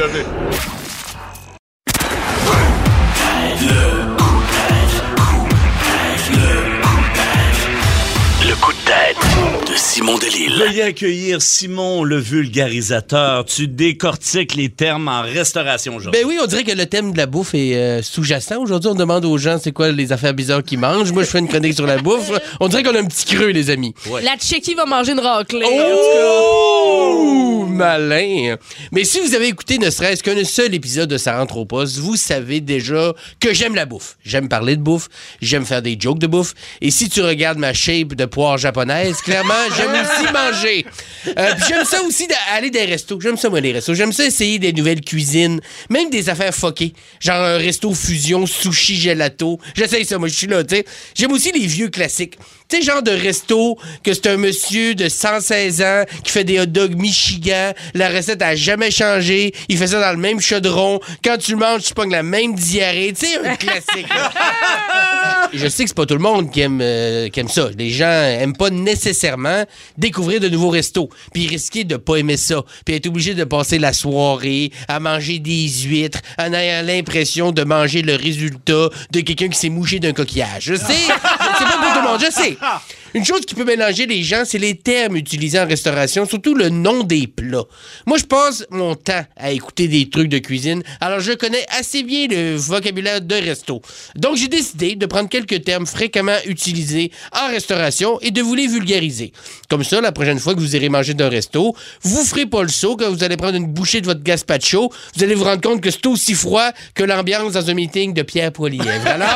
Le coup de tête de Simon Delille. Veuillez accueillir Simon, le vulgarisateur. Tu décortiques les termes en restauration aujourd'hui. Ben oui, on dirait que le thème de la bouffe est sous-jacent. Aujourd'hui, on demande aux gens c'est quoi les affaires bizarres qu'ils mangent. Moi, je fais une chronique sur la bouffe. On dirait qu'on a un petit creux, les amis. Ouais. La Tchéquie va manger une raclée. Oh! Malin. Mais si vous avez écouté ne serait-ce qu'un seul épisode de Ça rentre au poste, vous savez déjà que j'aime la bouffe. J'aime parler de bouffe. J'aime faire des jokes de bouffe. Et si tu regardes ma shape de poire japonaise, clairement, j'aime aussi manger. Puis j'aime ça aussi d'aller des restos. J'aime ça, moi, les restos. J'aime ça essayer des nouvelles cuisines. Même des affaires fuckées. Genre un resto fusion, sushi, gelato. J'essaye ça, moi, je suis là, tu sais. J'aime aussi les vieux classiques. Tu sais, genre de resto que c'est un monsieur de 116 ans qui fait des hot dogs Michigan. La recette a jamais changé. Il fait ça dans le même chaudron. Quand tu le manges, tu pognes la même diarrhée. Tu sais, un classique. Je sais que c'est pas tout le monde qui aime ça. Les gens aiment pas nécessairement découvrir de nouveaux restos. Puis risquer de pas aimer ça. Puis être obligé de passer la soirée à manger des huîtres en ayant l'impression de manger le résultat de quelqu'un qui s'est mouché d'un coquillage. Je sais. C'est pas pour tout le monde. Je sais. Une chose qui peut mélanger les gens, c'est les termes utilisés en restauration, surtout le nom des plats. Moi, je passe mon temps à écouter des trucs de cuisine, alors je connais assez bien le vocabulaire de resto. Donc, j'ai décidé de prendre quelques termes fréquemment utilisés en restauration et de vous les vulgariser. Comme ça, la prochaine fois que vous irez manger d'un resto, vous ferez pas le saut quand vous allez prendre une bouchée de votre gazpacho. Vous allez vous rendre compte que c'est aussi froid que l'ambiance dans un meeting de Pierre Poilievre. Alors,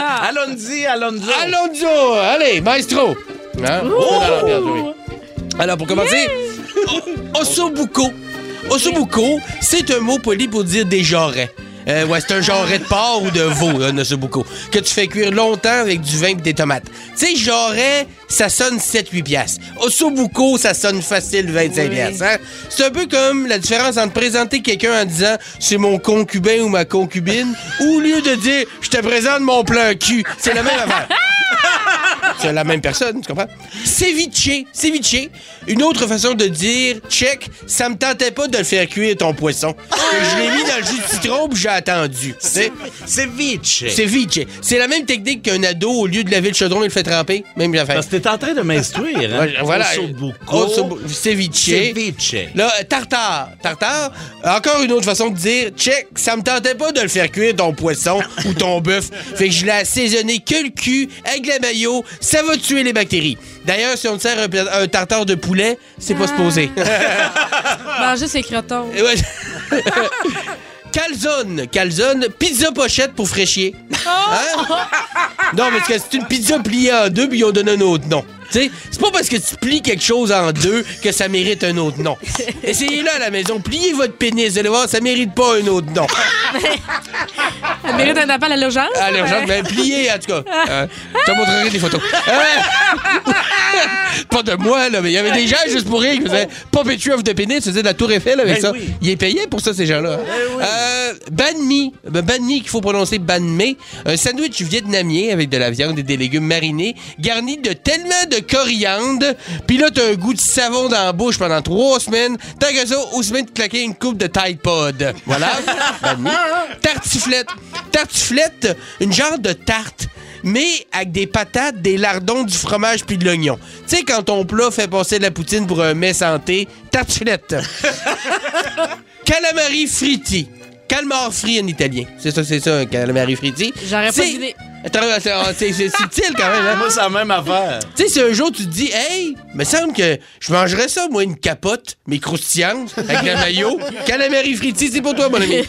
Alonso! Allez, maestro! Hein? Alors, pour commencer, ossobuco. Ossobuco, c'est un mot poli pour dire des jarrets. C'est un jarret de porc ou de veau, un ossobuco, que tu fais cuire longtemps avec du vin et des tomates. Tu sais, jarret, ça sonne 7-8 piastres. Ossobuco, ça sonne facile 25 piastres. Hein? C'est un peu comme la différence entre présenter quelqu'un en disant « c'est mon concubin ou ma concubine » ou au lieu de dire « je te présente mon plein cul ». C'est la même affaire. C'est la même personne, tu comprends? Ceviche. Une autre façon de dire check, ça me tentait pas de le faire cuire ton poisson. Je l'ai mis dans le jus de citron puis j'ai attendu. Ceviche. C'est la même technique qu'un ado, au lieu de laver le chaudron, il le fait tremper. Même affaire. Parce que t'es en train de m'instruire. Hein? Voilà. Ceviche. Là, tartare. Encore une autre façon de dire check, ça me tentait pas de le faire cuire ton poisson ou ton bœuf. Fait que je l'ai assaisonné que le cul avec la mayo. Ça va tuer les bactéries. D'ailleurs, si on te sert un tartare de poulet, c'est pas supposé. Manger ses crotons. Calzone, pizza pochette pour fraîchier. Hein? Non, mais c'est une pizza pliée en deux puis ils ont donné un autre nom. T'sais, c'est pas parce que tu plies quelque chose en deux que ça mérite un autre nom. Essayez-le à la maison. Pliez votre pénis. Vous allez voir, ça mérite pas un autre nom. Ça mérite un appel à l'urgence? À l'urgence, ben pliez, en tout cas. Je te montrerai des photos. Pas de moi, là, mais il y avait des gens juste pour rire qui faisaient Puppetry of the Pénis, faisaient de la Tour Eiffel avec ça. Oui. Ils payaient pour ça, ces gens-là. Banh mi. Banh mi, qu'il faut prononcer banh mi. Un sandwich vietnamien avec de la viande et des légumes marinés, garni de tellement de coriandre, puis là, t'as un goût de savon dans la bouche pendant 3 semaines. Tant que ça, aussi bien de claquer une coupe de Tide Pod. Voilà. Tartiflette, une genre de tarte, mais avec des patates, des lardons, du fromage puis de l'oignon. Tu sais, quand ton plat fait passer de la poutine pour un mets santé, tartiflette. Calamari fritti. Calmar frit en italien. C'est ça, un calamari fritti. J'aurais pas d'idée. C'est subtil quand même, hein? Moi, c'est la même affaire. Tu sais, si un jour tu te dis, hey, me semble que je mangerais ça, moi, une capote, mais croustillante, avec le maillot. Calamari fritti, c'est pour toi, mon ami.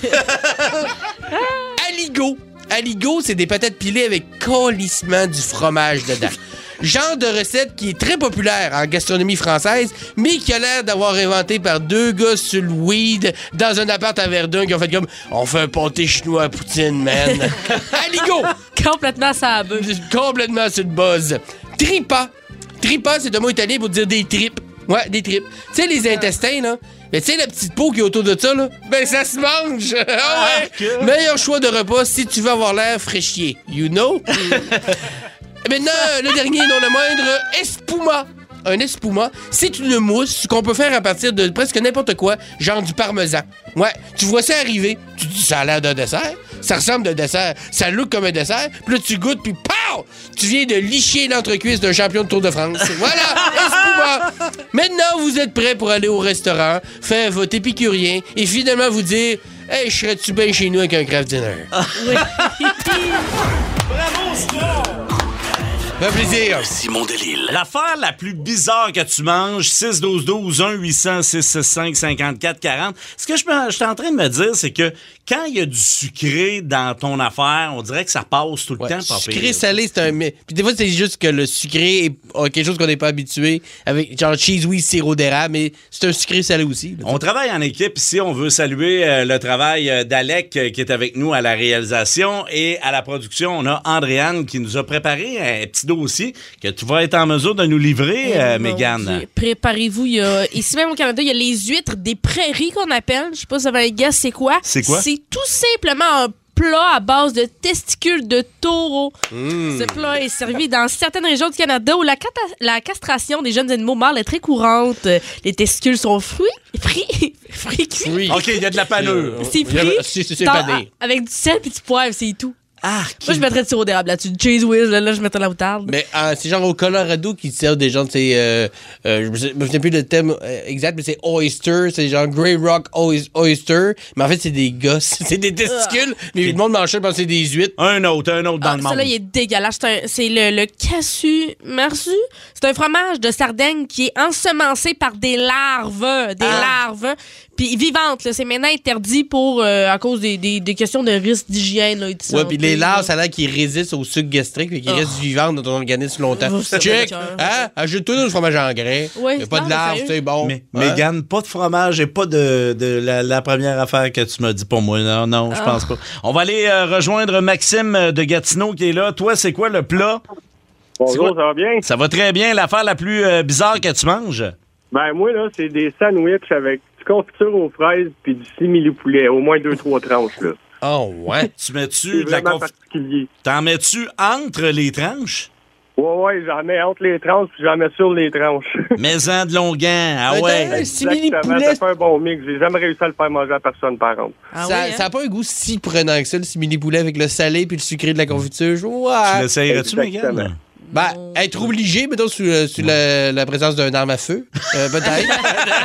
Aligot. Aligot, c'est des patates pilées avec colissement du fromage dedans. Genre de recette qui est très populaire en gastronomie française, mais qui a l'air d'avoir inventé par deux gars sur le weed dans un appart à Verdun qui ont fait comme « On fait un pâté chinois à poutine, man! » Aligot! Complètement ça Complètement sur le buzz. Tripa. Tripa, c'est un mot italien pour dire des tripes. Ouais, des tripes. Tu sais, les intestins, là, mais tu sais, la petite peau qui est autour de ça, là, ben ça se mange! Ah ouais! Meilleur choix de repas si tu veux avoir l'air fraîchier. You know? Maintenant, le dernier, non le moindre, espuma. Un espuma, c'est une mousse qu'on peut faire à partir de presque n'importe quoi, genre du parmesan. Ouais, tu vois ça arriver, tu te dis ça a l'air d'un dessert, ça ressemble à un dessert, ça look comme un dessert, puis là tu goûtes, puis pow! Tu viens de licher l'entrecuisse d'un champion de Tour de France. Voilà, espuma. Maintenant, vous êtes prêts pour aller au restaurant, faire votre épicurien et finalement vous dire « Hey, je serais-tu bien chez nous avec un craft dinner? » Bravo, Simon! Un plaisir. Simon Delille. L'affaire la plus bizarre que tu manges, 612-12-1-800-665-5440. Ce que je suis en train de me dire, c'est que quand il y a du sucré dans ton affaire, on dirait que ça passe tout le temps. Sucré salé, c'est un... Puis des fois, c'est juste que le sucré est quelque chose qu'on n'est pas habitué, avec genre cheese whiz, sirop d'érable, mais c'est un sucré salé aussi. Là, on travaille en équipe ici. On veut saluer le travail d'Alec qui est avec nous à la réalisation et à la production. On a Andréane qui nous a préparé un petit dossier que tu vas être en mesure de nous livrer, Mégane. Préparez-vous. Ici même au Canada, il y a les huîtres des prairies qu'on appelle. Je sais pas si vous avez un gars, c'est quoi? C'est quoi? C'est tout simplement un plat à base de testicules de taureau. Ce plat est servi dans certaines régions du Canada où la castration des jeunes animaux mâles est très courante. Les testicules sont frits cuits. OK, il y a de la panure. C'est frit. C'est pané. Avec du sel puis du poivre, c'est tout. Ah, moi, je mettrais du sirop d'érable là-dessus. Du cheese whiz, là, je mettrais la moutarde. Mais c'est genre au Colorado qui servent des gens, je me souviens plus le thème exact, mais c'est oyster, c'est genre Grey Rock oyster. Mais en fait, c'est des gosses, c'est des testicules, mais le monde mange ça parce que c'est des huîtres. Un autre dans le monde. Ça, là, il est dégueulasse. C'est le cassu marsu. C'est un fromage de Sardaigne qui est ensemencé par des larves. Des larves. Puis vivantes, là. C'est maintenant interdit à cause des questions de risque d'hygiène. Là, ouais, puis les larves, ça a l'air qu'ils résistent au sucre gastrique et qu'ils restent vivantes dans ton organisme longtemps. Check! Hein? Ajoute-toi du fromage en grain. Il n'y a pas de larves, c'est bon. Mégane, pas de fromage et pas de la première affaire que tu m'as dit pour moi. Non, je pense pas. On va aller rejoindre Maxime de Gatineau qui est là. Toi, c'est quoi le plat? Bonjour, ça va bien? Ça va très bien. L'affaire la plus bizarre que tu manges? Ben, moi, là, c'est des sandwichs avec du confiture aux fraises puis du simili-poulet. Au moins 2-3 tranches, là. Oh, ouais. Tu mets-tu de la particulier. T'en mets-tu entre les tranches? Ouais, j'en mets entre les tranches puis j'en mets sur les tranches. Mets-en de longuant. Ah ouais. Simili-poulet. Ça fait un bon mix. J'ai jamais réussi à le faire manger à personne, par contre. Ça n'a pas un goût si prenant que ça, le simili-poulet avec le salé puis le sucré de la confiture. Ouais. Tu l'essayerais-tu, Mégane? Ben, être obligé, mettons, sous la présence d'un arme à feu, peut-être.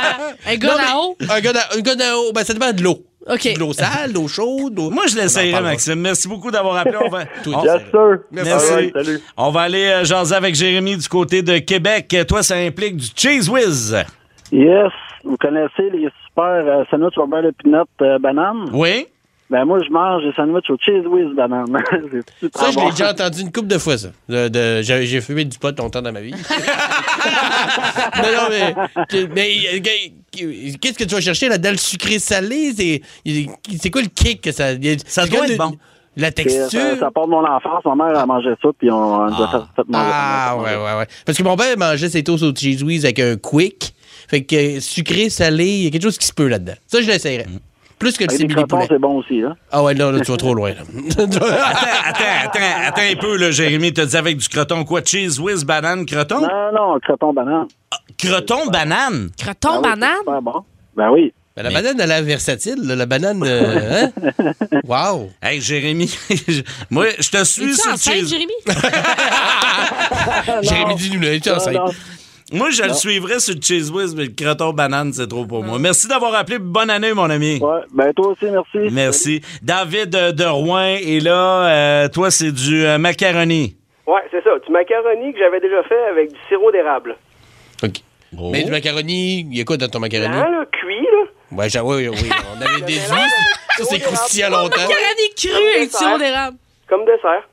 Un gun à eau? Un gun à eau, ben, ça dépend de l'eau. OK. De l'eau sale, de l'eau chaude. Moi, je l'essayerais, Maxime. Merci beaucoup d'avoir appelé. Yes, sir. Merci. Right, salut. On va aller jaser avec Jérémy du côté de Québec. Toi, ça implique du cheese whiz. Yes. Vous connaissez les super sandwichs au beurre de peanut banane? Oui. Ben moi, je mange des sandwichs au cheese whiz banane. Ça, je l'ai déjà entendu une couple de fois, ça. J'ai fumé du pot longtemps dans ma vie. mais qu'est-ce que tu vas chercher là-dedans? Le sucré salé? C'est quoi le kick que ça... Ça doit être bon. La texture? Ça part de mon enfance. Ma mère, elle mangeait ça, puis on nous a fait manger. Ah, ouais. Parce que mon père mangeait ses toasts au cheese whiz avec un quick. Fait que sucré, salé, il y a quelque chose qui se peut là-dedans. Ça, je l'essayerais. Plus que le simili-poulet. C'est bon aussi, hein? Ah ouais, là, tu vas trop loin, là. Attends un peu, là, Jérémy. T'as dit avec du croton quoi? Cheese whiz, banane, croton? Non, croton banane. Croton banane? Croton banane? C'est super bon. Ben oui. Ben, la banane, elle est versatile. Là. La banane, hein? Wow! Hey, Jérémy, moi, je te suis sur le cheese. Jérémy? Jérémy, dis-nous, là, es-tu enceinte? Moi, je le suivrais sur le Cheese Whiz, mais le croton banane, c'est trop pour moi. Merci d'avoir appelé. Bonne année, mon ami. Ouais, ben toi aussi, merci. Merci. David de Rouen est là. Toi, c'est du macaroni. Ouais, c'est ça. Du macaroni que j'avais déjà fait avec du sirop d'érable. OK. Oh. Mais du macaroni, il y a quoi dans ton macaroni? Blanc, là, cuit, là. Ouais, oui, on avait des œufs. Ça, c'est croustillant longtemps. Macaroni cru avec du sirop d'érable. Comme dessert.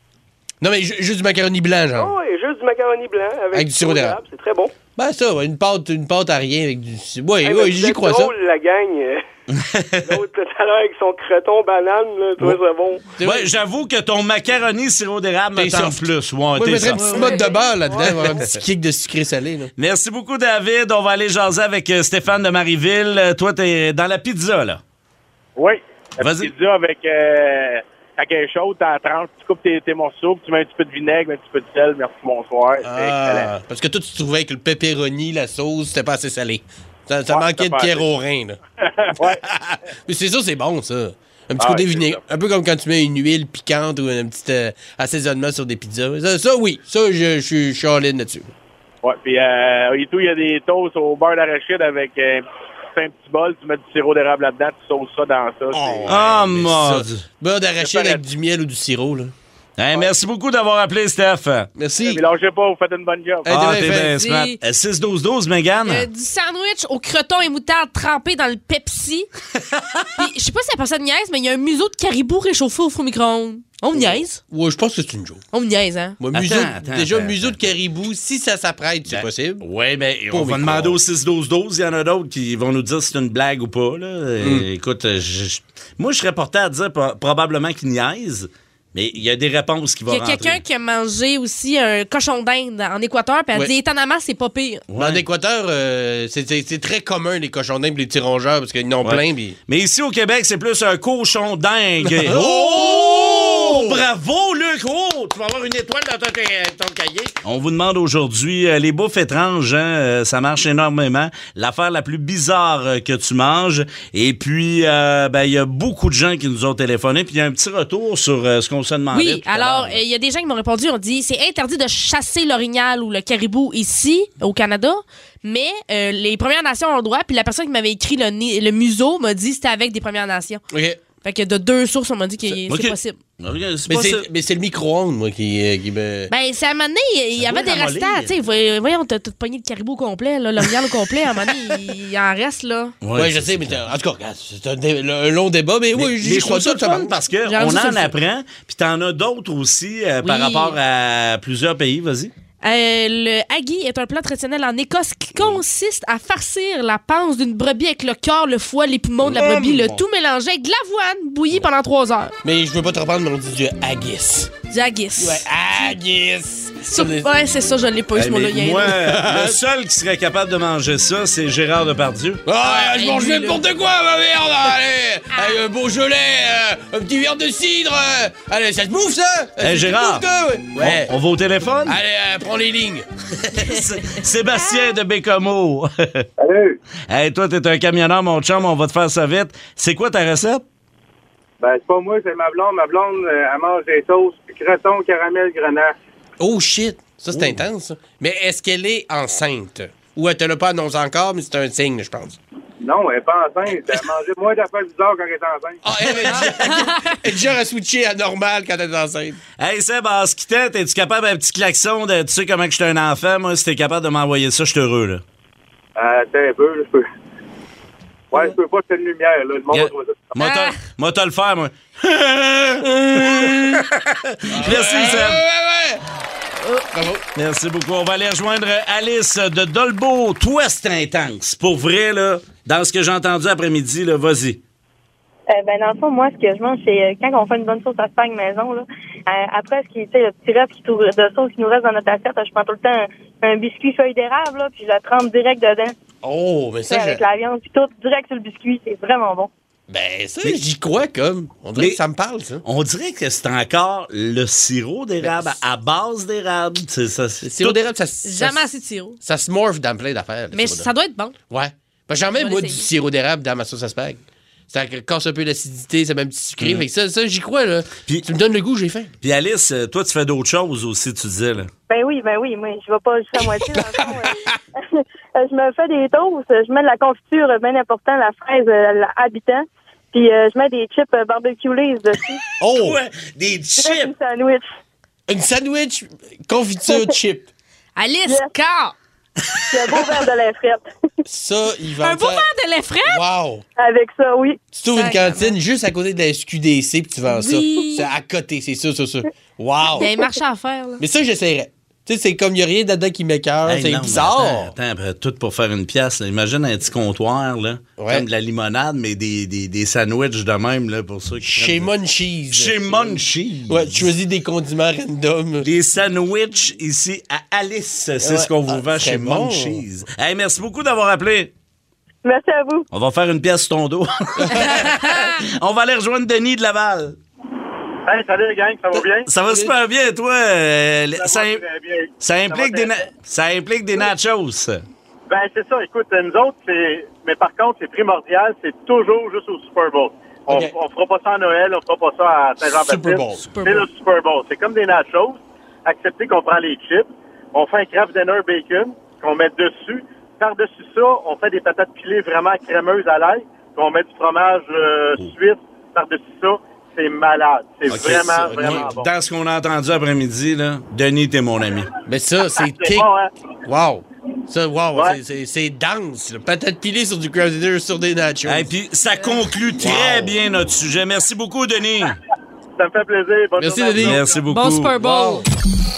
Non, mais juste du macaroni blanc, genre. Oh, oui, juste du macaroni blanc avec du sirop d'érable. C'est très bon. Ben ça, une pâte à rien avec du... Oui, j'y crois drôle, ça. La gang. L'autre tout à l'heure avec son croton banane, là, toi, c'est bon. Ouais, j'avoue que ton macaroni sirop d'érable me tente plus. Ouais, moi, je mettrais une petite mode de beurre là-dedans, avoir un petit kick de sucré salé. Là. Merci beaucoup, David. On va aller jaser avec Stéphane de Marieville. Toi, t'es dans la pizza, là. Oui. Vas-y. Pizza avec quelque chose, t'as tranche, tu coupes tes morceaux, puis tu mets un petit peu de vinaigre, un petit peu de sel, merci, bonsoir. Ah, parce que toi, tu trouvais que le pepperoni, la sauce, c'était pas assez salé. Ça manquait de pierre au rein, là. Ouais. Mais c'est ça, c'est bon, ça. Un petit côté vinaigre. Un peu comme quand tu mets une huile piquante ou un petit assaisonnement sur des pizzas. Ça oui. Ça, je suis all-in là-dessus. Ouais, puis et tout, il y a des toasts au beurre d'arachide avec un petit bol, tu mets du sirop d'érable là-dedans, tu sauces ça dans ça. mon Dieu. Beurre d'arachide avec du miel ou du sirop, là. Hey, merci beaucoup d'avoir appelé, Steph. Merci. Mais lâchez pas, vous faites une bonne job. T'es bien smart. 6-12-12, Mégane. Du sandwich au croton et moutarde trempé dans le Pepsi. Puis, je sais pas si la personne niaise, mais il y a un museau de caribou réchauffé au four micro-ondes. On me niaise? Ouais, je pense que c'est une joke. On me niaise, hein? Moi, museau de caribou, si ça s'apprête, c'est possible. Oui, mais on va demander au 6-12-12. Il y en a d'autres qui vont nous dire si c'est une blague ou pas. Là. Écoute, moi, je serais porté à dire probablement qu'ils niaisent. Mais il y a des réponses qui vont rentrer. Il y a quelqu'un qui a mangé aussi un cochon d'Inde en Équateur, puis elle dit étonnamment, c'est pas pire. Ouais. En Équateur, c'est très commun les cochons d'Inde et les petits rongeurs parce qu'ils en ont plein. Pis... Mais ici au Québec, c'est plus un cochon dingue. Oh! Bravo, Luc! Oh! Tu vas avoir une étoile dans ton cahier. On vous demande aujourd'hui, les bouffes étranges, hein, ça marche énormément. L'affaire la plus bizarre que tu manges. Et puis, il y a beaucoup de gens qui nous ont téléphoné. Puis il y a un petit retour sur ce qu'on se demandait. Oui, alors, il y a des gens qui m'ont répondu, on dit, c'est interdit de chasser l'orignal ou le caribou ici, au Canada. Mais les Premières Nations ont le droit. Puis la personne qui m'avait écrit le museau m'a dit que c'était avec des Premières Nations. OK. Fait que de 2 sources, on m'a dit que c'est possible. Mais c'est le micro-ondes, moi, qui me... Ben, c'est à un moment donné, il y avait des restants. Tu sais, voyons, t'as pogné le caribou complet, là, l'orignal au complet. À un moment donné, il en reste, là. Oui, je sais, mais en tout cas, regarde, c'est un long débat, mais oui, je crois ça fun parce qu'on en apprend, puis t'en as d'autres aussi par rapport à plusieurs pays. Vas-y. Le haggis est un plat traditionnel en Écosse qui consiste à farcir la panse d'une brebis avec le corps, le foie, les poumons de la brebis, le tout mélangé avec de l'avoine bouillie pendant 3 heures. Mais je veux pas te reprendre, mais on dit du haggis. Du haggis. Ouais, haggis. Ouais, c'est ça, je l'ai pas eu ce mot-là. Moi, le seul qui serait capable de manger ça, c'est Gérard Depardieu. Je mange n'importe quoi, ma merde! Allez, un Beaujolais, un petit verre de cidre. Allez, ça se bouffe, ça! Gérard, ouais. On va au téléphone? Allez, prends les lignes. Sébastien de Bécomo. Salut! Hey, toi, t'es un camionneur, mon chum, on va te faire ça vite. C'est quoi ta recette? Ben, c'est pas moi, c'est ma blonde. Ma blonde, elle mange des sauces, croton, caramel, grenache. Oh shit! Ça, c'est intense, ça. Mais est-ce qu'elle est enceinte? Ou elle te l'a pas annoncé encore, mais c'est un signe, je pense. Non, elle est pas enceinte. Elle mangeait moins d'affaires bizarres quand elle est enceinte. Ah, elle est déjà à switcher à normal quand elle est enceinte. Hey, Seb, en se quittant, es-tu capable d'un petit klaxon de... Tu sais comment que je suis un enfant, moi, si t'es capable de m'envoyer ça, je suis heureux, là. T'es un peu, là, je peux... Ouais, je peux pas faire une lumière, là. Le monde va trouver ça. Moi, t'as le faire, moi. Merci, Seb. Bravo. Merci beaucoup. On va aller rejoindre Alice de Dolbeau. Toi, c'est intense. Pour vrai, là, dans ce que j'ai entendu après-midi, là, vas-y. Ben, dans le fond, moi, ce que je mange, c'est quand on fait une bonne sauce à spag maison, là, après, le petit reste de sauce qui nous reste dans notre assiette, je prends tout le temps un biscuit feuille d'érable, là, puis je la trempe direct dedans. Oh, mais ça, avec la viande, puis tout, direct sur le biscuit, c'est vraiment bon. Ben, ça, j'y crois comme. On dirait que ça me parle, ça. On dirait que c'est encore le sirop d'érable à base d'érable. Le sirop d'érable, jamais assez de sirop. Ça se morphe dans plein d'affaires. Mais ça doit être bon. Ouais. Ben, j'en mets, moi, du sirop d'érable dans ma sauce à spag. Ça casse un peu l'acidité, ça met un petit sucré. Fait que ça, j'y crois, là. Puis, tu me donnes le goût, j'ai faim. Puis Alice, toi, tu fais d'autres choses aussi, tu disais, là. Ben oui, moi, je vais pas juste à moitié, dans le fond. je me fais des toasts, je mets de la confiture bien important, la fraise habitant, puis je mets des chips barbecue Lay's dessus. Oh! Ouais, des chips! Un sandwich. Une sandwich confiture chip. Alice, quand? Puis un beau verre de lait frette. Ça, il va Un beau verre de lait frette? Wow! Avec ça, oui. Tu trouves une cantine juste à côté de la SQDC puis tu vends ça. C'est à côté, c'est ça. Wow! Il y a un marché à faire, là. Mais ça, j'essaierais. Tu sais, c'est comme il n'y a rien dedans qui m'écoeure. Hey, c'est non, bizarre. Attends, après, tout pour faire une pièce. Là. Imagine un petit comptoir, là, comme de la limonade, mais des sandwichs de même, là, pour ceux qui Chez Munchies. Chez Munchies. Ouais, tu choisis des condiments random. Des sandwichs ici à Alice. C'est ce qu'on vous vend chez Munchies. Hey, merci beaucoup d'avoir appelé. Merci à vous. On va faire une pièce sur ton dos. On va aller rejoindre Denis de Laval. Hey, salut les gang, ça va bien? Ça va super bien, toi. Ça implique des nachos. Ben, c'est ça. Écoute, nous autres, mais par contre, c'est primordial, c'est toujours juste au Super Bowl. On fera pas ça à Noël, on fera pas ça à Saint-Jean-Baptiste. C'est le Super Bowl. C'est comme des nachos. Acceptez qu'on prend les chips. On fait un Kraft Dinner bacon qu'on met dessus. Par-dessus ça, on fait des patates pilées vraiment crémeuses à l'ail. On met du fromage suisse par-dessus ça. C'est malade. C'est vraiment bon. Dans ce qu'on a entendu après-midi, là, Denis, t'es mon ami. Mais ça, c'est bon, hein? Wow! Ça, wow, ouais. c'est dense. Là. Patate pilée sur du Kraft Dinner sur des nachos. Et puis, ça conclut très bien notre sujet. Merci beaucoup, Denis. Ça me fait plaisir. Bonne Merci, journée. Denis. Merci beaucoup. Bon Super Bowl. Wow.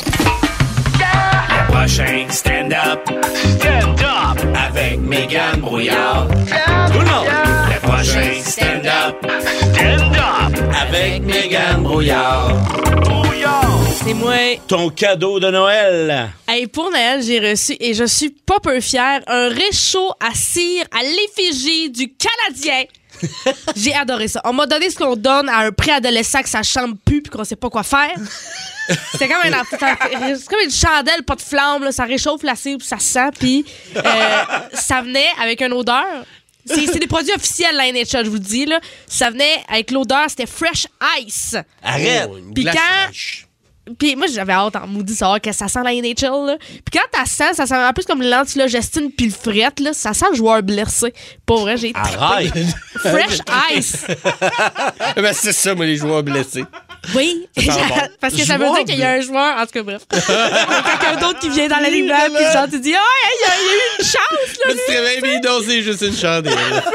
Le prochain stand-up. Stand-up avec Mégane Brouillard. Tout le monde. Le prochain stand-up. Stand-up avec Mégane Brouillard. C'est moi. Ton cadeau de Noël. Hey, pour Noël, j'ai reçu, et je suis pas peu fière, un réchaud à cire à l'effigie du Canadien. J'ai adoré ça. On m'a donné ce qu'on donne à un préadolescent que sa chambre pue puis qu'on sait pas quoi faire. C'est comme c'est comme une chandelle, pas de flamme, là, ça réchauffe la cire puis ça sent. Puis ça venait avec une odeur. C'est des produits officiels, la NHL, je vous le dis. Là. Ça venait avec l'odeur, c'était Fresh Ice. Arrête! Puis puis moi, j'avais hâte en maudit de savoir que ça sent la NHL. Là. Puis quand t'as sent, ça sent un peu comme l'antilogestine puis le fret. Là, ça sent le joueur blessé. Pour vrai, j'ai Arrête! Fresh Ice. Ben, c'est ça, moi, les joueurs blessés. Oui, parce que ça veut dire qu'il y a un joueur, en tout cas, bref. Il y a quelqu'un d'autre qui vient dans la ligne blanche, puis genre, tu dis, oh, il y a eu une chance, là. Tu te réveilles, mais non, c'est juste une chandelle.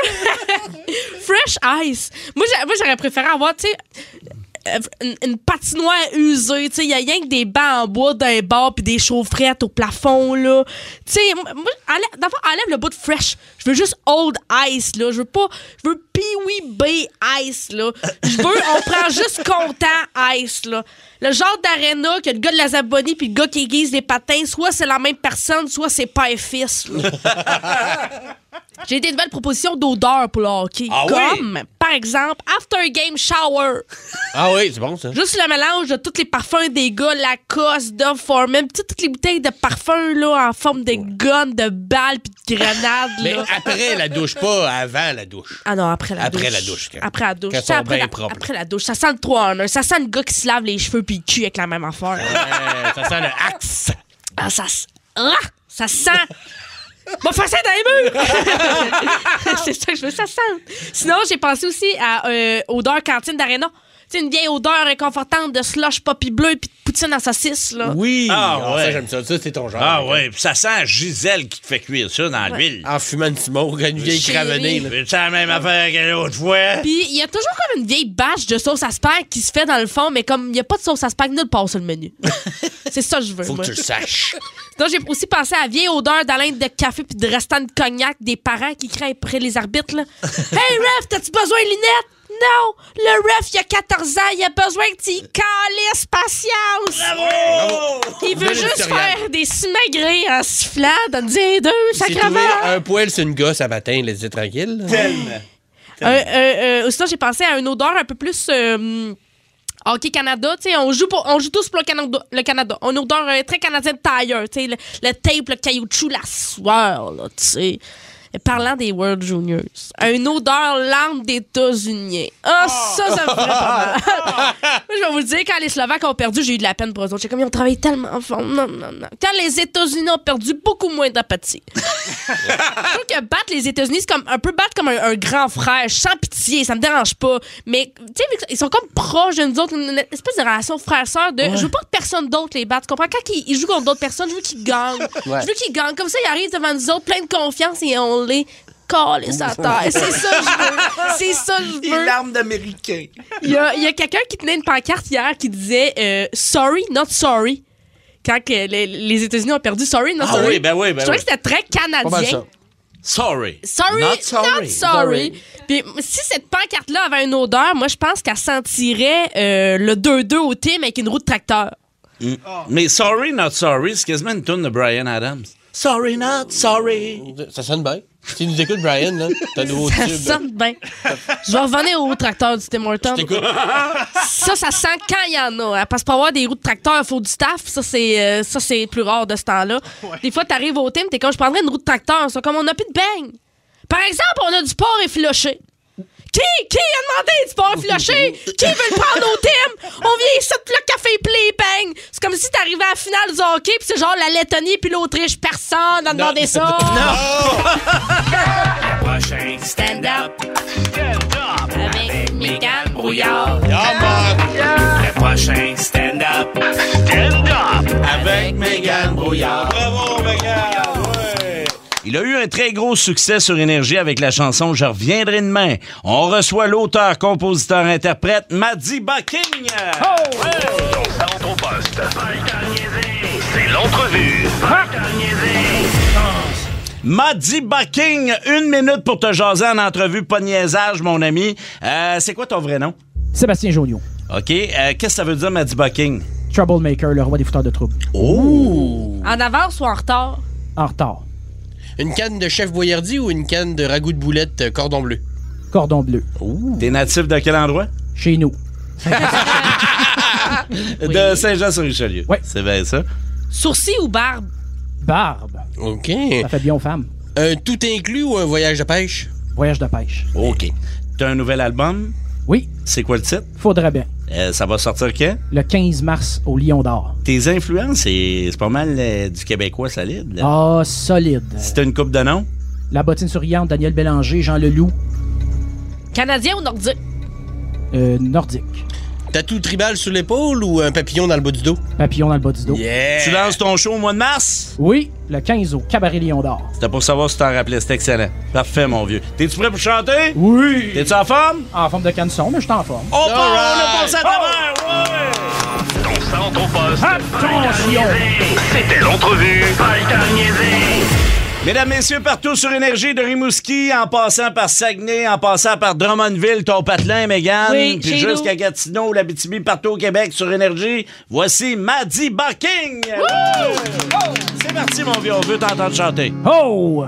Fresh Ice. Moi, j'aurais préféré avoir, tu sais, une patinoire usée, tu sais, il y a rien que des bancs en bois d'un bar puis des chaufferettes au plafond, là. Tu sais, moi, enlève le bout de fresh. Je veux juste Old Ice, là. Je veux Pee-wee Bay Ice, là. On prend juste Content Ice, là. Le genre d'aréna que le gars de la Zabonie puis le gars qui aiguise les patins, soit c'est la même personne, soit c'est père et fils, là. J'ai des nouvelles propositions d'odeur pour le hockey. Ah comme, par exemple, After Game Shower. Ah oui, c'est bon, ça. Juste le mélange de tous les parfums des gars, Lacoste, Dove Foreman, toutes les bouteilles de parfums là, en forme de gun, de balles puis de grenades. Mais là. après la douche, pas avant la douche. Ah non, après la douche. Après la douche. Après la douche. Quand Ça, sont après, bien propres. après la douche. Ça sent le 3 en 1. Ça sent le gars qui se lave les cheveux puis le cul avec la même affaire. Ça sent le axe. Ah, ça sent... Bon, faire ça dans les murs! C'est ça que je veux, ça sent. Sinon, j'ai pensé aussi à odeur cantine d'Arena. Tu sais, une vieille odeur réconfortante de slush poppy bleu puis de poutine à saucisse, là. Oui! Ah, ouais. Ça, j'aime ça. Ça, c'est ton genre. Ah, ouais. Puis ça sent Gisèle qui te fait cuire ça dans l'huile. En fumant une smoke, une vieille cravenée. C'est la même affaire que l'autre fois. Puis il y a toujours comme une vieille bâche de sauce à spag qui se fait dans le fond, mais comme il n'y a pas de sauce à spag nulle part sur le menu. C'est ça que je veux. Faut moi. que tu le saches. Sinon, j'ai aussi pensé à la vieille odeur d'haleine de café puis de restant de cognac des parents qui crient après les arbitres, là. Hey, ref, t'as-tu besoin de lunettes? Non! Le ref, il a 14 ans, il a besoin que tu y calisses patience! Bravo! Il veut juste faire des simagrées en sifflant, donne dire deux, C'est sacrément! trouvé un poil sur une gosse à matin, laissez tranquille. Tellement. Sinon, j'ai pensé à une odeur un peu plus... Hockey Canada, tu sais, on joue tous pour le Canada. On a une odeur très canadienne de tailleur, tu sais, le tape, le caoutchouc, la sueur, là, tu sais. Parlant des World Juniors, une odeur lente d'États-Unis. Ah, ça me ferait pas mal. Je vais vous le dire, quand les Slovaques ont perdu, j'ai eu de la peine pour eux autres. J'ai comme, ils ont travaillé tellement fort. Non. Quand les États-Unis ont perdu, beaucoup moins d'apathie. Je trouve que battre les États-Unis, c'est comme un peu battre comme un grand frère, sans pitié, ça me dérange pas. Mais, tu sais, ils sont comme proches de nous autres, une espèce de relation frère-sœur de je veux pas que personne d'autre les batte. Tu comprends? Quand ils jouent contre d'autres personnes, je veux qu'ils gagnent. Ouais. Je veux qu'ils gagnent. Comme ça, ils arrivent devant nous autres, plein de confiance et on les calisse à terre. C'est ça que je veux. C'est ça que je veux. Les larmes d'Américains. Il y a quelqu'un qui tenait une pancarte hier qui disait sorry, not sorry. Quand les États-Unis ont perdu sorry, not sorry. Oui, ben oui. Je trouvais que c'était très canadien. Sorry. Sorry, not sorry. Puis si cette pancarte-là avait une odeur, moi, je pense qu'elle sentirait le 2-2 au team avec une roue de tracteur. Mais sorry, not sorry, c'est quasiment une tune de Bryan Adams. Sorry, not sorry. Ça sonne bien. Si tu nous écoutes, Brian, là, t'as un nouveau tube. Ça sonne bien. Je vais revenir aux roues de tracteur du Tim Hortons. Ça sent quand il y en a. Hein, parce que pour avoir des roues de tracteur, il faut du staff. Ça, c'est plus rare de ce temps-là. Ouais. Des fois, t'arrives au team, t'es comme, je prendrais une roue de tracteur. C'est comme, on n'a plus de beigne. Par exemple, on a du porc effiloché. Qui a demandé du porc effiloché? Qui veut le prendre au team? On vient ici, le café plein les beignes. C'est comme si t'arrivais à la finale du hockey, puis c'est genre la Lettonie puis l'Autriche. Personne n'a demandé ça. Non! Le prochain stand-up. Avec Mégane Brouillard. Le prochain stand-up. Avec Mégane Brouillard. Bravo, Mégane! Il a eu un très gros succès sur Énergie avec la chanson « Je reviendrai demain ». On reçoit l'auteur, compositeur, interprète Maddy Bucking. Centre au poste. C'est l'entrevue. Maddy Bucking, 1 minute pour te jaser en entrevue, pas de niaisage, mon ami. C'est quoi ton vrai nom? Sébastien Joniaux. OK. Qu'est-ce que ça veut dire, Maddy Bucking? Troublemaker, le roi des fouteurs de troubles. Oh! En avance ou en retard? En retard. Une canne de chef Boyardi ou une canne de ragoût de boulettes cordon bleu? Cordon bleu. Ouh. T'es natif de quel endroit? Chez nous. De Saint-Jean-sur-Richelieu. Oui. C'est bien ça. Sourcils ou barbe? Barbe. OK. Ça fait bien aux femmes. Un tout inclus ou un voyage de pêche? Voyage de pêche. OK. T'as un nouvel album? Oui. C'est quoi le titre? Faudrait bien. Ça va sortir quand? Le 15 mars au Lion d'Or. Tes influences, c'est pas mal du québécois solide. Ah, solide. C'était une coupe de nom? La bottine souriante, Daniel Bélanger, Jean Leloup. Canadien ou nordique? Nordique. Tatou tribal sur l'épaule ou un papillon dans le bas du dos? Papillon dans le bas du dos. Yeah! Tu lances ton show au mois de mars? Oui, le 15 au Cabaret Lion d'Or. C'était pour savoir si t'en rappelais, c'était excellent. Parfait, mon vieux. T'es-tu prêt pour chanter? Oui! T'es-tu en forme? En forme de canson, mais je suis en forme. On a passé à travers, ouais! Ton centre au poste. Attention! C'était l'entrevue. Mesdames, messieurs, partout sur Énergie, de Rimouski, en passant par Saguenay, en passant par Drummondville, ton patelin, Mégane, oui, puis jusqu'à Gatineau, l'Abitibi, partout au Québec sur Énergie, voici Maddy Bucking! C'est parti, mon vieux, on veut t'entendre chanter. Oh!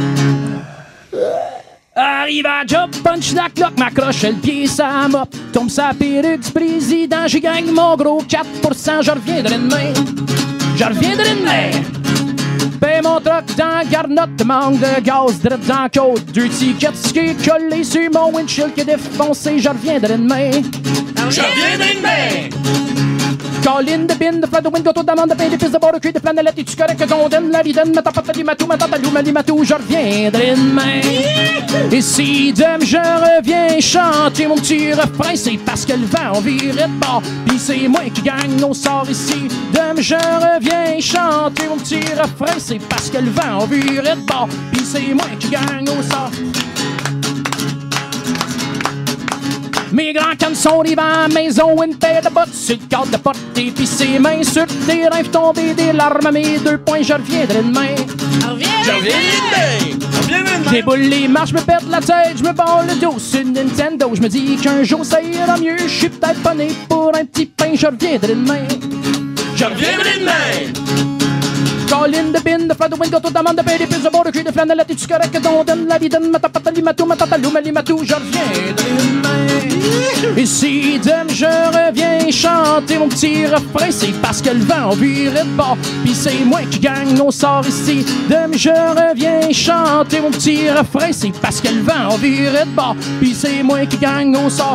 Arrive à job, punch la cloque, m'accroche le pied, ça mop. Tombe sa perruque du président, j'y gagne mon gros 4%, je reviendrai demain. Je reviendrai demain. Paye mon truck dans garnotte, manque de gaz, drip dans côte. 2 tickets ski collés sur mon windshield qui est défoncé, je reviendrai demain. Je reviendrai demain. Call in the bin, the flood, the wind, go to the man, the pain, the piece, the border, cul, the flanellette, et tu correct que ton den, la liden, ma tapate, limatou, ma tatalou, ma limatou, je reviendrai demain. Et si demain je reviens chanter mon petit refrain, c'est parce que le vent on virait de bord, pis c'est moi qui gagne nos sorts ici. Demain je reviens chanter mon petit refrain, c'est parce que le vent on virait de bord, pis c'est moi qui gagne nos sorts. Mes grands cannes sont arrivés à la maison, une paire de bottes sur le cadre de porte, et puis ses mains sur tes rêves tombés, des larmes à mes 2 points, je reviendrai demain. Je reviendrai demain. J'éboule les marches, je me pète la tête, je me barre le dos sur Nintendo, je me dis qu'un jour ça ira mieux, je suis peut-être pas né pour un petit pain, je reviendrai demain. Je reviendrai demain. Call in the bin, the flood, the wind, go to the man, the baby, puis the border, cul, de flanellette, et tu correct que ton den, la vie donne, ma tapata, limatou, ma tatalou, ma limatou, je reviendrai demain. Et si demain je reviens chanter mon petit refrain, c'est parce que le vent virait de bord, pis c'est moi qui gagne au sort ici. Demain je reviens chanter mon petit refrain, c'est parce que le vent virait de bord, pis c'est moi qui gagne au sort.